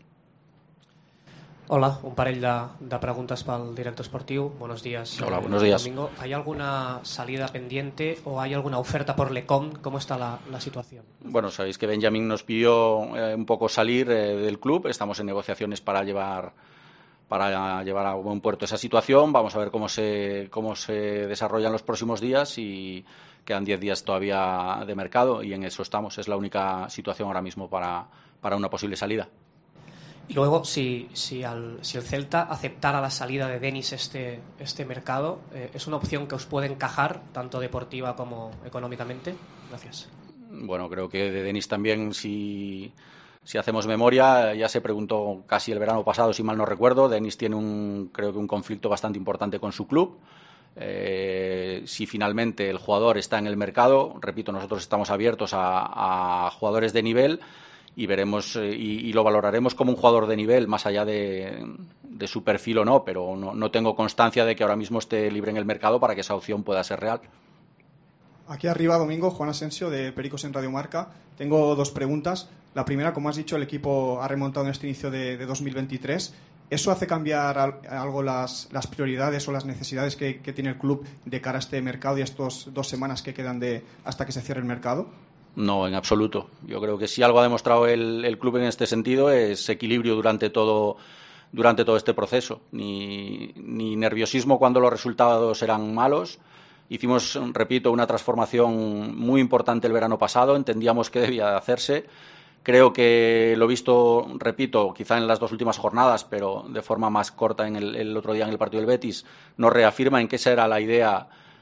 Hola, un parell de preguntas para el director esportiu. Buenos días. Hola, buenos días. Domingo. ¿Hay alguna salida pendiente o hay alguna oferta por Lecom? ¿Cómo está la situación? Bueno, sabéis que Benjamín nos pidió un poco salir del club. Estamos en negociaciones para llevar a buen puerto esa situación. Vamos a ver cómo se desarrollan los próximos días y quedan 10 días todavía de mercado y en eso estamos. Es la única situación ahora mismo para una posible salida. Y luego, si el Celta aceptara la salida de Denis este mercado, ¿es una opción que os puede encajar, tanto deportiva como económicamente? Gracias. Bueno, creo que de Denis también, si hacemos memoria, ya se preguntó casi el verano pasado, si mal no recuerdo. Denis tiene creo que un conflicto bastante importante con su club. Si finalmente el jugador está en el mercado, repito, nosotros estamos abiertos a jugadores de nivel y veremos y lo valoraremos como un jugador de nivel, más allá de su perfil o no, pero no tengo constancia de que ahora mismo esté libre en el mercado para que esa opción pueda ser real. Aquí arriba, Domingo, Juan Asensio de Pericos en Radio Marca. Tengo 2 preguntas. La primera, como has dicho, el equipo ha remontado en este inicio de 2023. ¿Eso hace cambiar algo las prioridades o las necesidades que tiene el club de cara a este mercado y a estas 2 semanas que quedan hasta que se cierre el mercado? No, en absoluto. Yo creo que si algo ha demostrado el club en este sentido es equilibrio durante todo este proceso. Ni nerviosismo cuando los resultados eran malos. Hicimos, repito, una transformación muy importante el verano pasado. Entendíamos que debía hacerse. Creo que lo visto, repito, quizá en las 2 últimas jornadas, pero de forma más corta el otro día en el partido del Betis, nos reafirma en que esa era la idea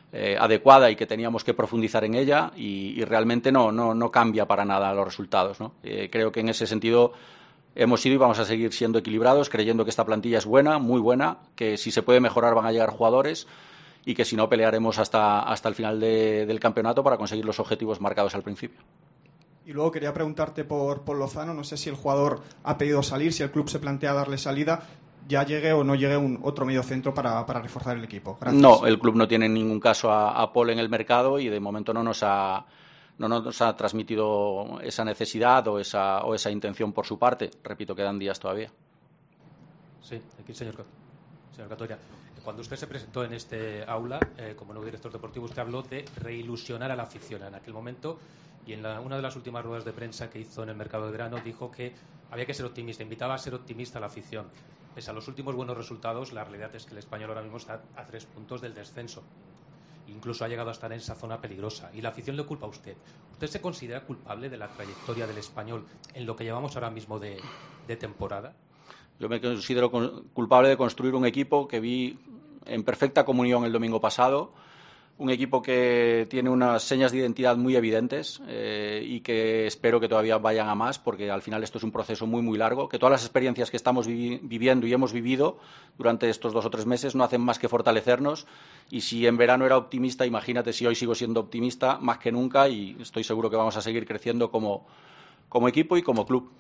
adecuada y que teníamos que profundizar en ella y realmente no cambia para nada los resultados, ¿no? Creo que en ese sentido hemos sido y vamos a seguir siendo equilibrados, creyendo que esta plantilla es buena, muy buena, que si se puede mejorar van a llegar jugadores y que si no pelearemos hasta el final del campeonato para conseguir los objetivos marcados al principio. Y luego quería preguntarte por Lozano, no sé si el jugador ha pedido salir, si el club se plantea darle salida, ya llegue o no llegue otro mediocentro para reforzar el equipo. Gracias. No, el club no tiene en ningún caso a Paul en el mercado y de momento no nos ha transmitido esa necesidad o esa intención por su parte. Repito, quedan días todavía. Sí, aquí señor Catoira. Cuando usted se presentó en este aula como nuevo director deportivo, usted habló de reilusionar a la afición en aquel momento y en una de las últimas ruedas de prensa que hizo en el mercado de verano dijo que había que ser optimista, invitaba a ser optimista a la afición. Pese a los últimos buenos resultados, la realidad es que el Español ahora mismo está a 3 puntos del descenso. Incluso ha llegado a estar en esa zona peligrosa. Y la afición le culpa a usted. ¿Usted se considera culpable de la trayectoria del Español en lo que llevamos ahora mismo de temporada? Yo me considero culpable de construir un equipo que vi en perfecta comunión el domingo pasado, un equipo que tiene unas señas de identidad muy evidentes y que espero que todavía vayan a más, porque al final esto es un proceso muy, muy largo, que todas las experiencias que estamos viviendo y hemos vivido durante estos 2 o 3 meses no hacen más que fortalecernos, y si en verano era optimista, imagínate si hoy sigo siendo optimista más que nunca, y estoy seguro que vamos a seguir creciendo como equipo y como club.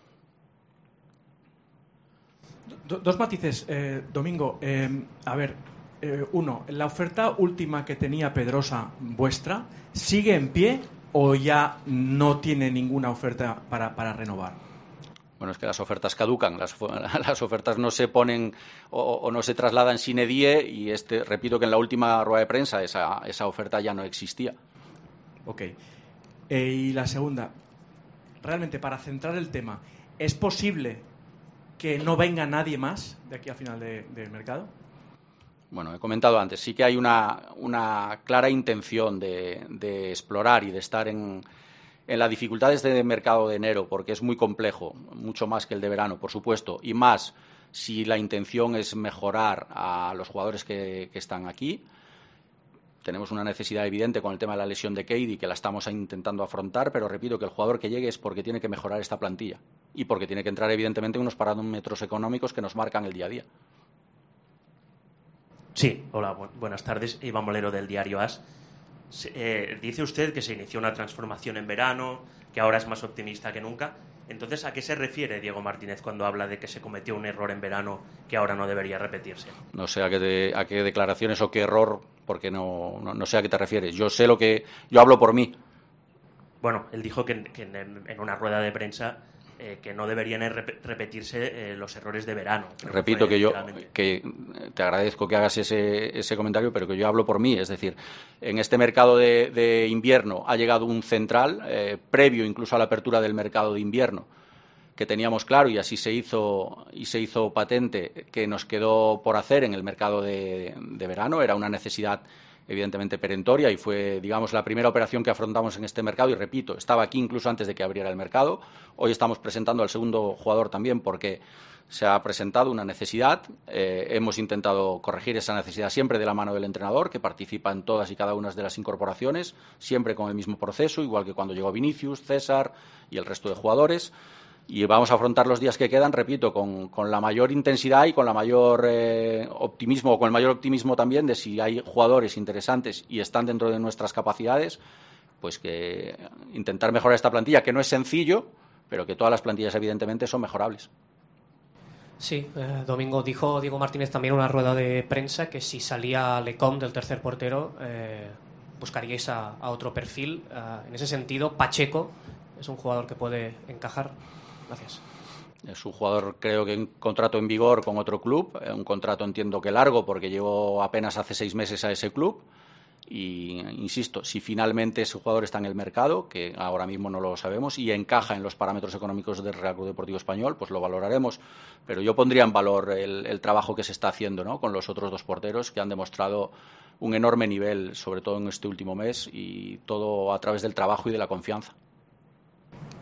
Dos matices, Domingo. A ver, uno, la oferta última que tenía Pedrosa, vuestra, ¿sigue en pie o ya no tiene ninguna oferta para renovar? Bueno, es que las ofertas caducan, las ofertas no se ponen o no se trasladan sine die y repito que en la última rueda de prensa esa oferta ya no existía. Ok. Y la segunda, realmente para centrar el tema, ¿es posible que no venga nadie más de aquí a final del mercado? Bueno, he comentado antes, sí que hay una clara intención de explorar y de estar en las dificultades de mercado de enero, porque es muy complejo, mucho más que el de verano, por supuesto, y más si la intención es mejorar a los jugadores que están aquí. Tenemos una necesidad evidente con el tema de la lesión de Keidi, que la estamos intentando afrontar, pero repito que el jugador que llegue es porque tiene que mejorar esta plantilla y porque tiene que entrar evidentemente en unos parámetros económicos que nos marcan el día a día. Sí, hola, buenas tardes. Iván Molero, del diario AS. Dice usted que se inició una transformación en verano, que ahora es más optimista que nunca. Entonces, ¿a qué se refiere Diego Martínez cuando habla de que se cometió un error en verano que ahora no debería repetirse? No sé a qué declaraciones o qué error, porque no sé a qué te refieres. Yo hablo por mí. Bueno, él dijo que en una rueda de prensa que no deberían repetirse los errores de verano. Repito que te agradezco que hagas ese comentario, pero que yo hablo por mí. Es decir, en este mercado de invierno ha llegado un central, previo incluso a la apertura del mercado de invierno, que teníamos claro, y así se hizo patente, que nos quedó por hacer en el mercado de verano. Era una necesidad evidentemente perentoria y fue, digamos, la primera operación que afrontamos en este mercado, y repito, estaba aquí incluso antes de que abriera el mercado. Hoy estamos presentando al segundo jugador también porque se ha presentado una necesidad. Hemos intentado corregir esa necesidad siempre de la mano del entrenador, que participa en todas y cada una de las incorporaciones, siempre con el mismo proceso, igual que cuando llegó Vinicius, César y el resto de jugadores. Y vamos a afrontar los días que quedan, repito, con la mayor intensidad y con la mayor optimismo, o con el mayor optimismo también de si hay jugadores interesantes y están dentro de nuestras capacidades, pues que intentar mejorar esta plantilla, que no es sencillo, pero que todas las plantillas evidentemente son mejorables. Sí, Domingo, dijo Diego Martínez también en una rueda de prensa que si salía Lecom del tercer portero buscaríais a otro perfil. En ese sentido, Pacheco es un jugador que puede encajar. Gracias. Es un jugador, creo que en contrato en vigor con otro club, un contrato entiendo que largo porque llevo apenas hace 6 meses a ese club y, insisto, si finalmente ese jugador está en el mercado, que ahora mismo no lo sabemos, y encaja en los parámetros económicos del Real Club Deportivo Español, pues lo valoraremos. Pero yo pondría en valor el trabajo que se está haciendo, ¿no?, con los otros 2 porteros que han demostrado un enorme nivel, sobre todo en este último mes, y todo a través del trabajo y de la confianza.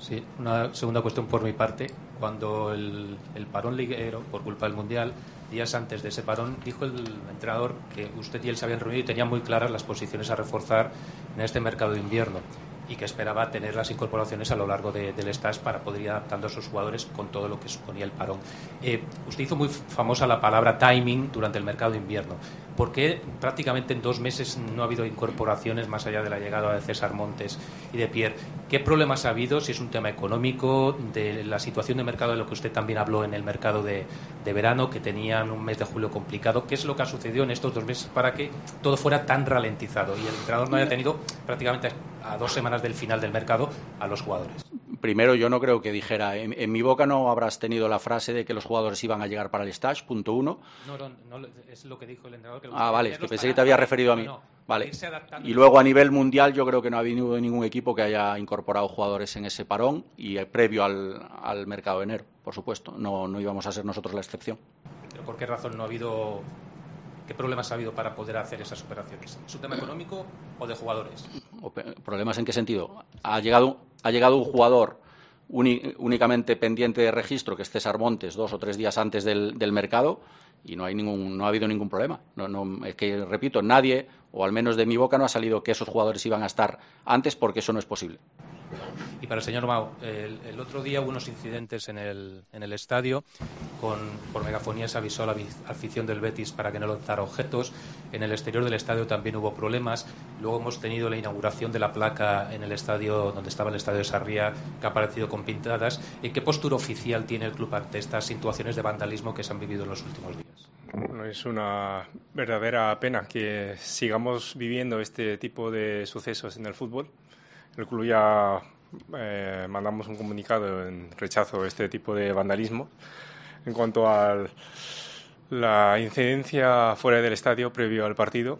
Sí, una segunda cuestión por mi parte. Cuando el parón liguero, por culpa del Mundial, días antes de ese parón, dijo el entrenador que usted y él se habían reunido y tenían muy claras las posiciones a reforzar en este mercado de invierno y que esperaba tener las incorporaciones a lo largo del stage para poder ir adaptando a sus jugadores con todo lo que suponía el parón. Usted hizo muy famosa la palabra timing durante el mercado de invierno. ¿Por qué prácticamente en 2 meses no ha habido incorporaciones más allá de la llegada de César Montes y de Pierre? ¿Qué problemas ha habido? Si es un tema económico, de la situación de mercado, de lo que usted también habló en el mercado de verano, que tenían un mes de julio complicado. ¿Qué es lo que ha sucedido en estos 2 meses para que todo fuera tan ralentizado y el entrenador no haya tenido prácticamente a 2 semanas del final del mercado a los jugadores? Primero, yo no creo que dijera, en mi boca no habrás tenido la frase de que los jugadores iban a llegar para el stage, punto 1. No, es lo que dijo el entrenador. Vale, es que pensé que te había referido a mí. Vale. Irse adaptando. Y luego a nivel mundial yo creo que no ha habido ningún equipo que haya incorporado jugadores en ese parón y previo al mercado de enero, por supuesto. No íbamos a ser nosotros la excepción. ¿Pero por qué razón no ha habido? ¿Qué problemas ha habido para poder hacer esas operaciones? ¿Es un tema económico o de jugadores? ¿Problemas en qué sentido? Ha llegado un jugador únicamente pendiente de registro, que es César Montes, 2 o 3 días antes del mercado, y no ha habido ningún problema. Es que, repito, nadie, o al menos de mi boca, no ha salido que esos jugadores iban a estar antes, porque eso no es posible. Y para el señor Mau, el otro día hubo unos incidentes en el estadio. Por megafonía se avisó a la afición del Betis para que no lanzara objetos. En el exterior del estadio también hubo problemas. Luego hemos tenido la inauguración de la placa en el estadio donde estaba el estadio de Sarriá, que ha aparecido con pintadas. ¿En qué postura oficial tiene el club ante estas situaciones de vandalismo que se han vivido en los últimos días? Bueno, es una verdadera pena que sigamos viviendo este tipo de sucesos en el fútbol. El club ya mandamos un comunicado en rechazo de este tipo de vandalismo. En cuanto a la incidencia fuera del estadio previo al partido,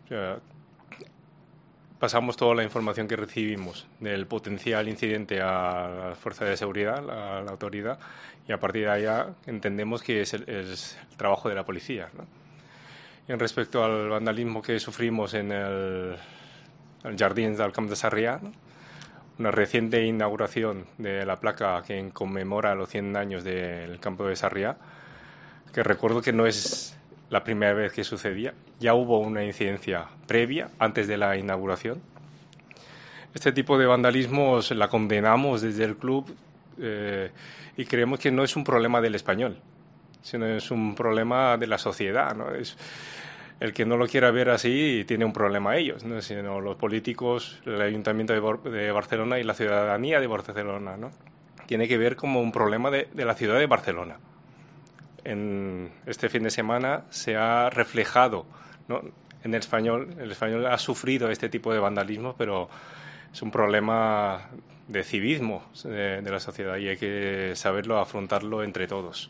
pasamos toda la información que recibimos del potencial incidente a la fuerza de seguridad, a la autoridad, y a partir de allá entendemos que es el trabajo de la policía, ¿no? Y en respecto al vandalismo que sufrimos en el Jardins del Camp de Sarriá, ¿no? Una reciente inauguración de la placa que conmemora los 100 años del campo de Sarriá, que recuerdo que no es la primera vez que sucedía. Ya hubo una incidencia previa, antes de la inauguración. Este tipo de vandalismos la condenamos desde el club y creemos que no es un problema del Español, sino es un problema de la sociedad, ¿no? El que no lo quiera ver así tiene un problema ellos, ¿no? Sino los políticos, el Ayuntamiento de Barcelona y la ciudadanía de Barcelona, ¿no? Tiene que ver como un problema de la ciudad de Barcelona. En este fin de semana se ha reflejado, ¿no? En el español ha sufrido este tipo de vandalismo, pero es un problema de civismo de la sociedad y hay que saberlo afrontarlo entre todos.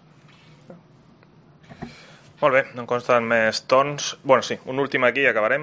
Molt bé, no em consten més tons. Bueno, sí, un últim aquí i acabarem.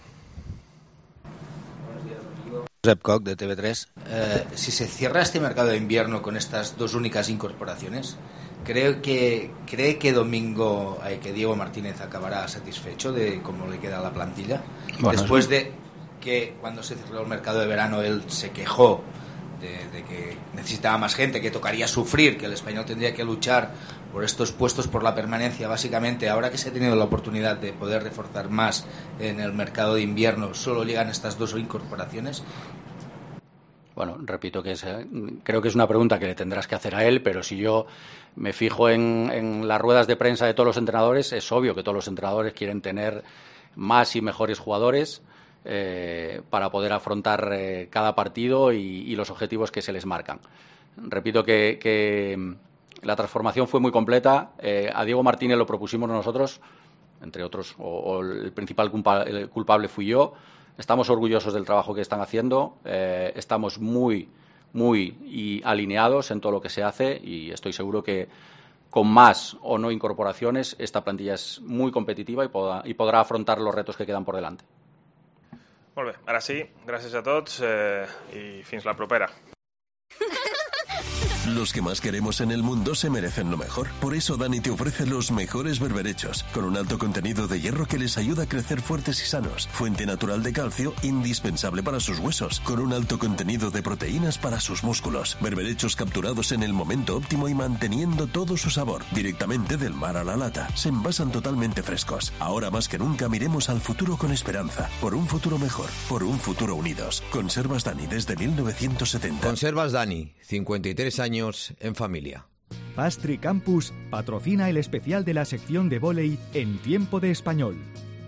Josep Koch, de TV3. Si se cierra este mercado de invierno con estas 2 únicas incorporaciones, ¿cree que Diego Martínez acabará satisfecho de cómo le queda la plantilla? Bueno, después de que cuando se cerró el mercado de verano él se quejó de que necesitaba más gente, que tocaría sufrir, que el Español tendría que luchar por estos puestos, por la permanencia. Básicamente, ahora que se ha tenido la oportunidad de poder reforzar más en el mercado de invierno, solo llegan estas 2 incorporaciones. Bueno, repito que creo que es una pregunta que le tendrás que hacer a él, pero si yo me fijo en las ruedas de prensa de todos los entrenadores, es obvio que todos los entrenadores quieren tener más y mejores jugadores para poder afrontar cada partido y los objetivos que se les marcan. Repito que la transformación fue muy completa. A Diego Martínez lo propusimos nosotros, entre otros, o el principal culpable fui yo. Estamos orgullosos del trabajo que están haciendo, estamos muy alineados en todo lo que se hace y estoy seguro que con más o no incorporaciones esta plantilla es muy competitiva y podrà afrontar los retos que quedan por delante. Molt bé, ara sí, gràcies a tots i fins la propera. Los que más queremos en el mundo se merecen lo mejor. Por eso Dani te ofrece los mejores berberechos, con un alto contenido de hierro que les ayuda a crecer fuertes y sanos. Fuente natural de calcio, indispensable para sus huesos, con un alto contenido de proteínas para sus músculos. Berberechos capturados en el momento óptimo y manteniendo todo su sabor. Directamente del mar a la lata. Se envasan totalmente frescos. Ahora más que nunca miremos al futuro con esperanza. Por un futuro mejor. Por un futuro unidos. Conservas Dani desde 1970. Conservas Dani, 53 años en familia. Pastry Campus patrocina el especial de la sección de vóley en Tiempo de Español.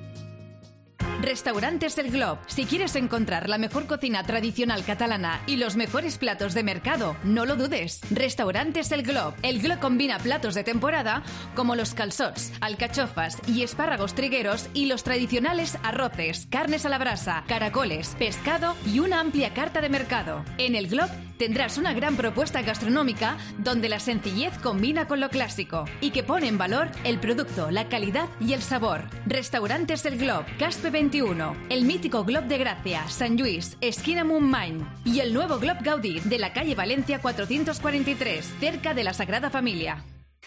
Restaurantes El Glob. Si quieres encontrar la mejor cocina tradicional catalana y los mejores platos de mercado, no lo dudes. Restaurantes El Glob. El Glob combina platos de temporada como los calçots, alcachofas y espárragos trigueros y los tradicionales arroces, carnes a la brasa, caracoles, pescado y una amplia carta de mercado. En El Glob tendrás una gran propuesta gastronómica donde la sencillez combina con lo clásico y que pone en valor el producto, la calidad y el sabor. Restaurantes El Glob, Caspe 21, el mítico Glob de Gracia, San Lluís, esquina Montmany y el nuevo Glob Gaudí de la calle Valencia 443, cerca de la Sagrada Familia.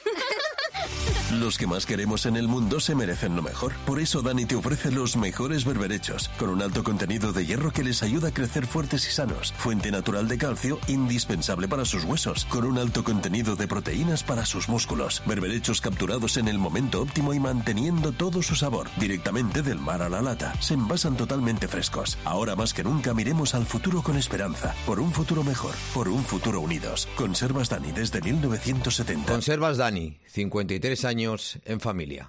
Los que más queremos en el mundo se merecen lo mejor. Por eso Dani te ofrece los mejores berberechos, con un alto contenido de hierro que les ayuda a crecer fuertes y sanos. Fuente natural de calcio, indispensable para sus huesos, con un alto contenido de proteínas para sus músculos. Berberechos capturados en el momento óptimo y manteniendo todo su sabor. Directamente del mar a la lata. Se envasan totalmente frescos. Ahora más que nunca miremos al futuro con esperanza. Por un futuro mejor. Por un futuro unidos. Conservas Dani desde 1970. Conservas Dani, 53 años en familia.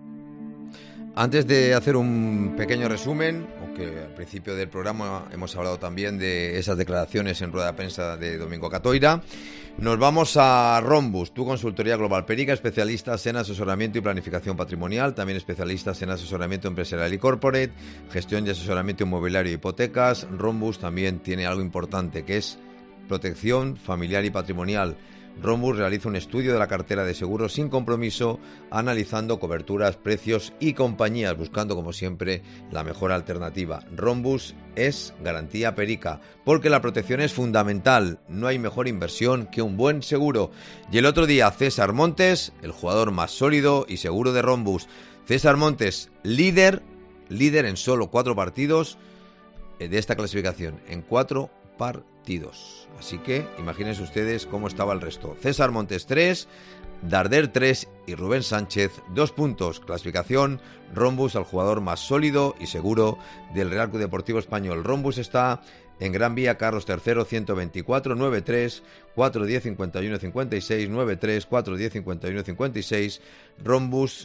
Antes de hacer un pequeño resumen, aunque al principio del programa hemos hablado también de esas declaraciones en rueda de prensa de Domingo Catoira, nos vamos a Rhombus, tu consultoría global Perica, especialistas en asesoramiento y planificación patrimonial, también especialistas en asesoramiento empresarial y corporate, gestión y asesoramiento inmobiliario y hipotecas. Rhombus también tiene algo importante que es protección familiar y patrimonial. Rhombus realiza un estudio de la cartera de seguros sin compromiso, analizando coberturas, precios y compañías, buscando como siempre la mejor alternativa. Rhombus es garantía Perica, porque la protección es fundamental. No hay mejor inversión que un buen seguro. Y el otro día César Montes, el jugador más sólido y seguro de Rhombus. César Montes, líder en solo 4 partidos de esta clasificación, en 4 partidos. Así que imagínense ustedes cómo estaba el resto. César Montes 3, Darder 3 y Rubén Sánchez 2 puntos. Clasificación Rhombus, al jugador más sólido y seguro del Real Club Deportivo Español. Rhombus está en Gran Vía Carlos III 124 93 410 51 56 93 410 51 56. Rhombus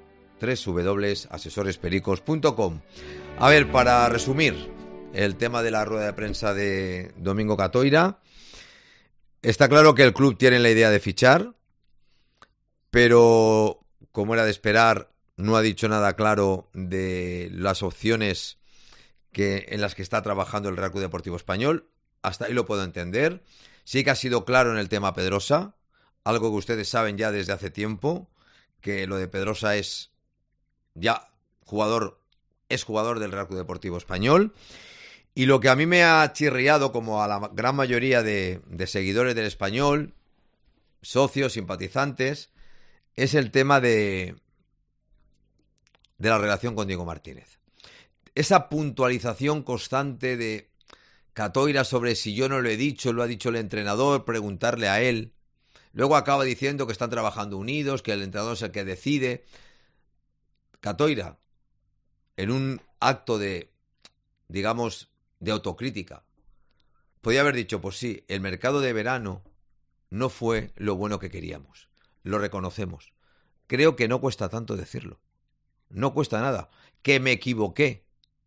www.asesorespericos.com. A ver, para resumir el tema de la rueda de prensa de Domingo Catoira, está claro que el club tiene la idea de fichar, pero como era de esperar, no ha dicho nada claro de las opciones en las que está trabajando el Real Club Deportivo Español. Hasta ahí lo puedo entender. Sí que ha sido claro en el tema Pedrosa, algo que ustedes saben ya desde hace tiempo, que lo de Pedrosa es jugador del Real Club Deportivo Español. Y lo que a mí me ha chirriado, como a la gran mayoría de seguidores del Español, socios, simpatizantes, es el tema de la relación con Diego Martínez. Esa puntualización constante de Catoira sobre si yo no lo he dicho, lo ha dicho el entrenador, preguntarle a él. Luego acaba diciendo que están trabajando unidos, que el entrenador es el que decide. Catoira, en un acto de autocrítica, podía haber dicho, pues sí, el mercado de verano no fue lo bueno que queríamos. Lo reconocemos. Creo que no cuesta tanto decirlo. No cuesta nada. Que me equivoqué.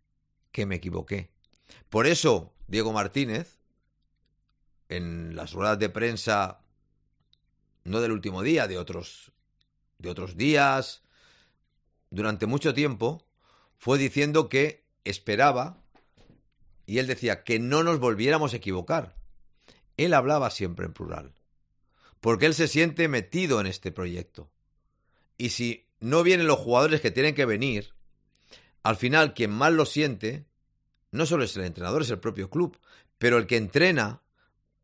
Por eso, Diego Martínez, en las ruedas de prensa, no del último día, de otros días, durante mucho tiempo, fue diciendo que esperaba, y él decía, que no nos volviéramos a equivocar. Él hablaba siempre en plural, porque él se siente metido en este proyecto. Y si no vienen los jugadores que tienen que venir, al final quien más lo siente, no solo es el entrenador, es el propio club, pero el que entrena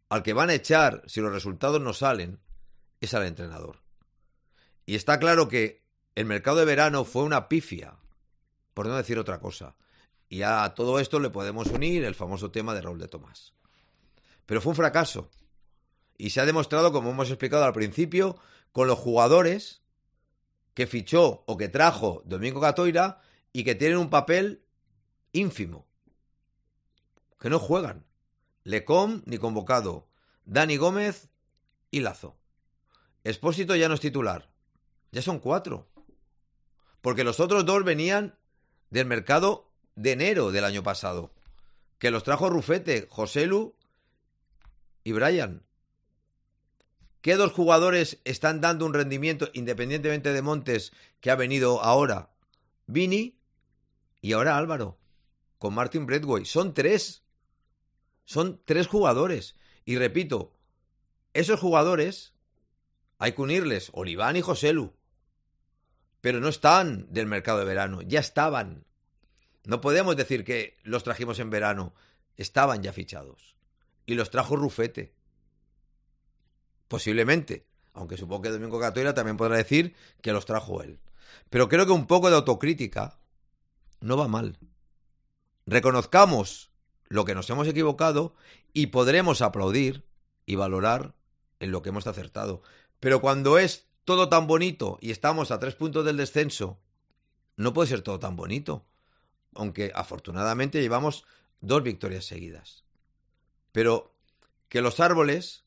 al que van a echar si los resultados no salen es al entrenador. Y está claro que el mercado de verano fue una pifia, por no decir otra cosa. Y a todo esto le podemos unir el famoso tema de Raúl de Tomás. Pero fue un fracaso. Y se ha demostrado, como hemos explicado al principio, con los jugadores que fichó o que trajo Domingo Catoira y que tienen un papel ínfimo. Que no juegan. Lecom ni convocado. Dani Gómez y Lazo. Expósito ya no es titular. Ya son 4. Porque los otros 2 venían del mercado de enero del año pasado. Que los trajo Rufete, Joselu y Brian. ¿Qué 2 jugadores están dando un rendimiento, independientemente de Montes, que ha venido ahora? Vini y ahora Álvaro, con Martin Braithwaite. Son 3. Son 3 jugadores. Y repito, esos jugadores hay que unirles Oliván y Joselu. Pero no están del mercado de verano, ya estaban. No podemos decir que los trajimos en verano, estaban ya fichados. Y los trajo Rufete. Posiblemente, aunque supongo que Domingo Catoira también podrá decir que los trajo él. Pero creo que un poco de autocrítica no va mal. Reconozcamos lo que nos hemos equivocado y podremos aplaudir y valorar en lo que hemos acertado. Pero cuando es todo tan bonito y estamos a 3 puntos del descenso, no puede ser todo tan bonito. Aunque afortunadamente llevamos 2 victorias seguidas. Pero que los árboles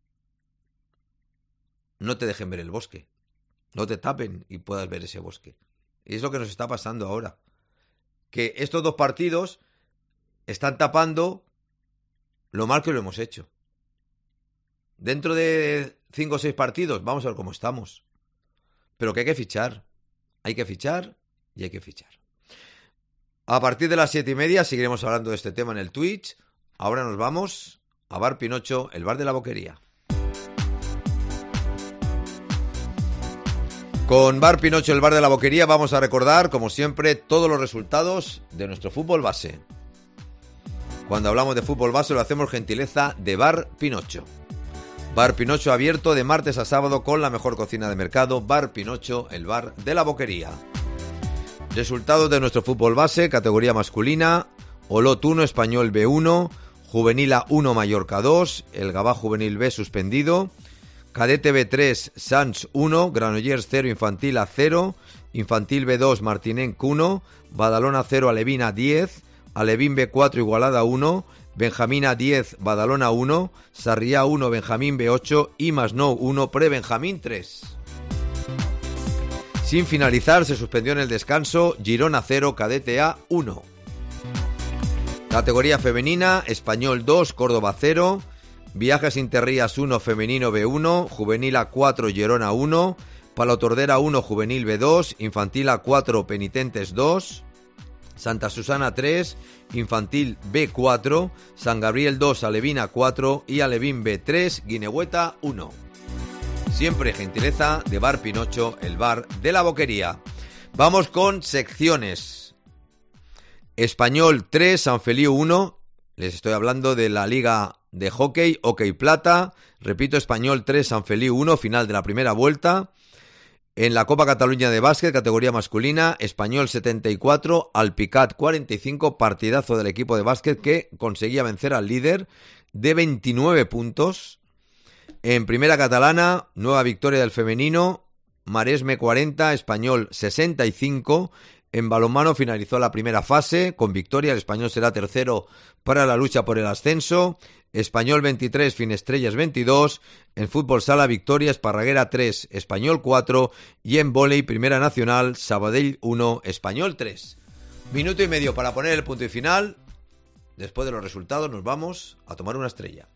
no te dejen ver el bosque. No te tapen y puedas ver ese bosque. Y es lo que nos está pasando ahora. Que estos 2 partidos están tapando lo mal que lo hemos hecho. Dentro de 5 o 6 partidos vamos a ver cómo estamos. Pero que hay que fichar. Hay que fichar y hay que fichar. A partir de las 7:30 seguiremos hablando de este tema en el Twitch. Ahora nos vamos a Bar Pinocho, el bar de la Boquería. Con Bar Pinocho, el bar de la Boquería, vamos a recordar, como siempre, todos los resultados de nuestro fútbol base. Cuando hablamos de fútbol base lo hacemos gentileza de Bar Pinocho. Bar Pinocho abierto de martes a sábado con la mejor cocina de mercado. Bar Pinocho, el bar de la Boquería. Resultados de nuestro fútbol base, categoría masculina: Olot 1, Español B1, Juvenil A1, Mallorca 2, el Gavá Juvenil B suspendido, Cadete B3, Sants 1, Granollers 0, Infantil A0, Infantil B2, Martinenc 1, Badalona 0, Alevina 10, Alevín B4, Igualada 1, Benjamín A10, Badalona 1, Sarriá 1, Benjamín B8 y Masnou 1, Prebenjamín 3. Sin finalizar, se suspendió en el descanso Girona 0, Cadete A 1. Categoría femenina: Español 2, Córdoba 0, Viajes Interrías 1, Femenino B1, Juvenil A4, Girona 1, Palotordera 1, Juvenil B2, Infantil A4, Penitentes 2, Santa Susana 3, Infantil B4, San Gabriel 2, Alevín A4 y Alevín B3, Guinehueta 1. Siempre gentileza de Bar Pinocho, el bar de la Boquería. Vamos con secciones. Español 3, San Feliu 1. Les estoy hablando de la Liga de Hockey, Hockey Plata. Repito, Español 3, San Feliu 1, final de la primera vuelta. En la Copa Cataluña de Básquet, categoría masculina, Español 74, Alpicat 45, partidazo del equipo de básquet que conseguía vencer al líder de 29 puntos. En primera catalana, nueva victoria del femenino, Maresme 40, Español 65. En balonmano finalizó la primera fase con victoria, el Español será tercero para la lucha por el ascenso. Español 23, Finestrellas 22. En fútbol sala, victoria, Esparraguera 3, Español 4. Y en vóley, primera nacional, Sabadell 1, Español 3. Minuto y medio para poner el punto y final. Después de los resultados nos vamos a tomar una estrella.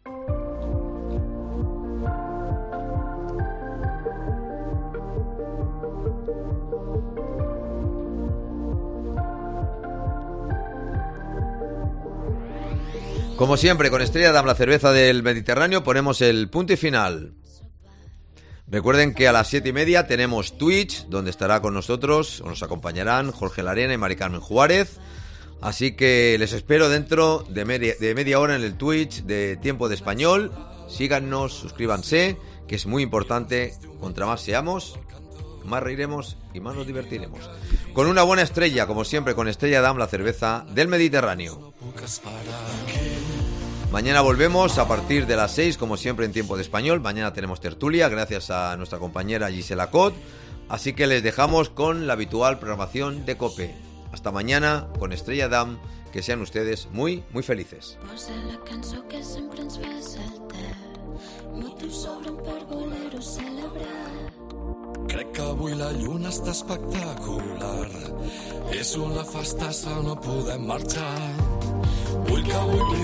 Como siempre, con Estrella Damm, la cerveza del Mediterráneo, ponemos el punto y final. Recuerden que a las 7:30 tenemos Twitch, donde estará con nosotros, o nos acompañarán Jorge Larena y Mari Carmen Juárez. Así que les espero dentro de media hora en el Twitch de Tiempo de Español. Síganos, suscríbanse, que es muy importante. Contra más seamos, más reiremos y más nos divertiremos. Con una buena estrella, como siempre, con Estrella Damm, la cerveza del Mediterráneo. Mañana volvemos a partir de las 6, como siempre, en Tiempo de Español. Mañana tenemos tertulia, gracias a nuestra compañera Gisela Cot. Así que les dejamos con la habitual programación de COPE. Hasta mañana con Estrella Damm. Que sean ustedes muy, muy felices. Posa la cançó que sempre ens fa saltar, motius sobren per voler-ho celebrar. Crec que avui la lluna està espectacular. És una festassa, no podem marxar. Vull que avui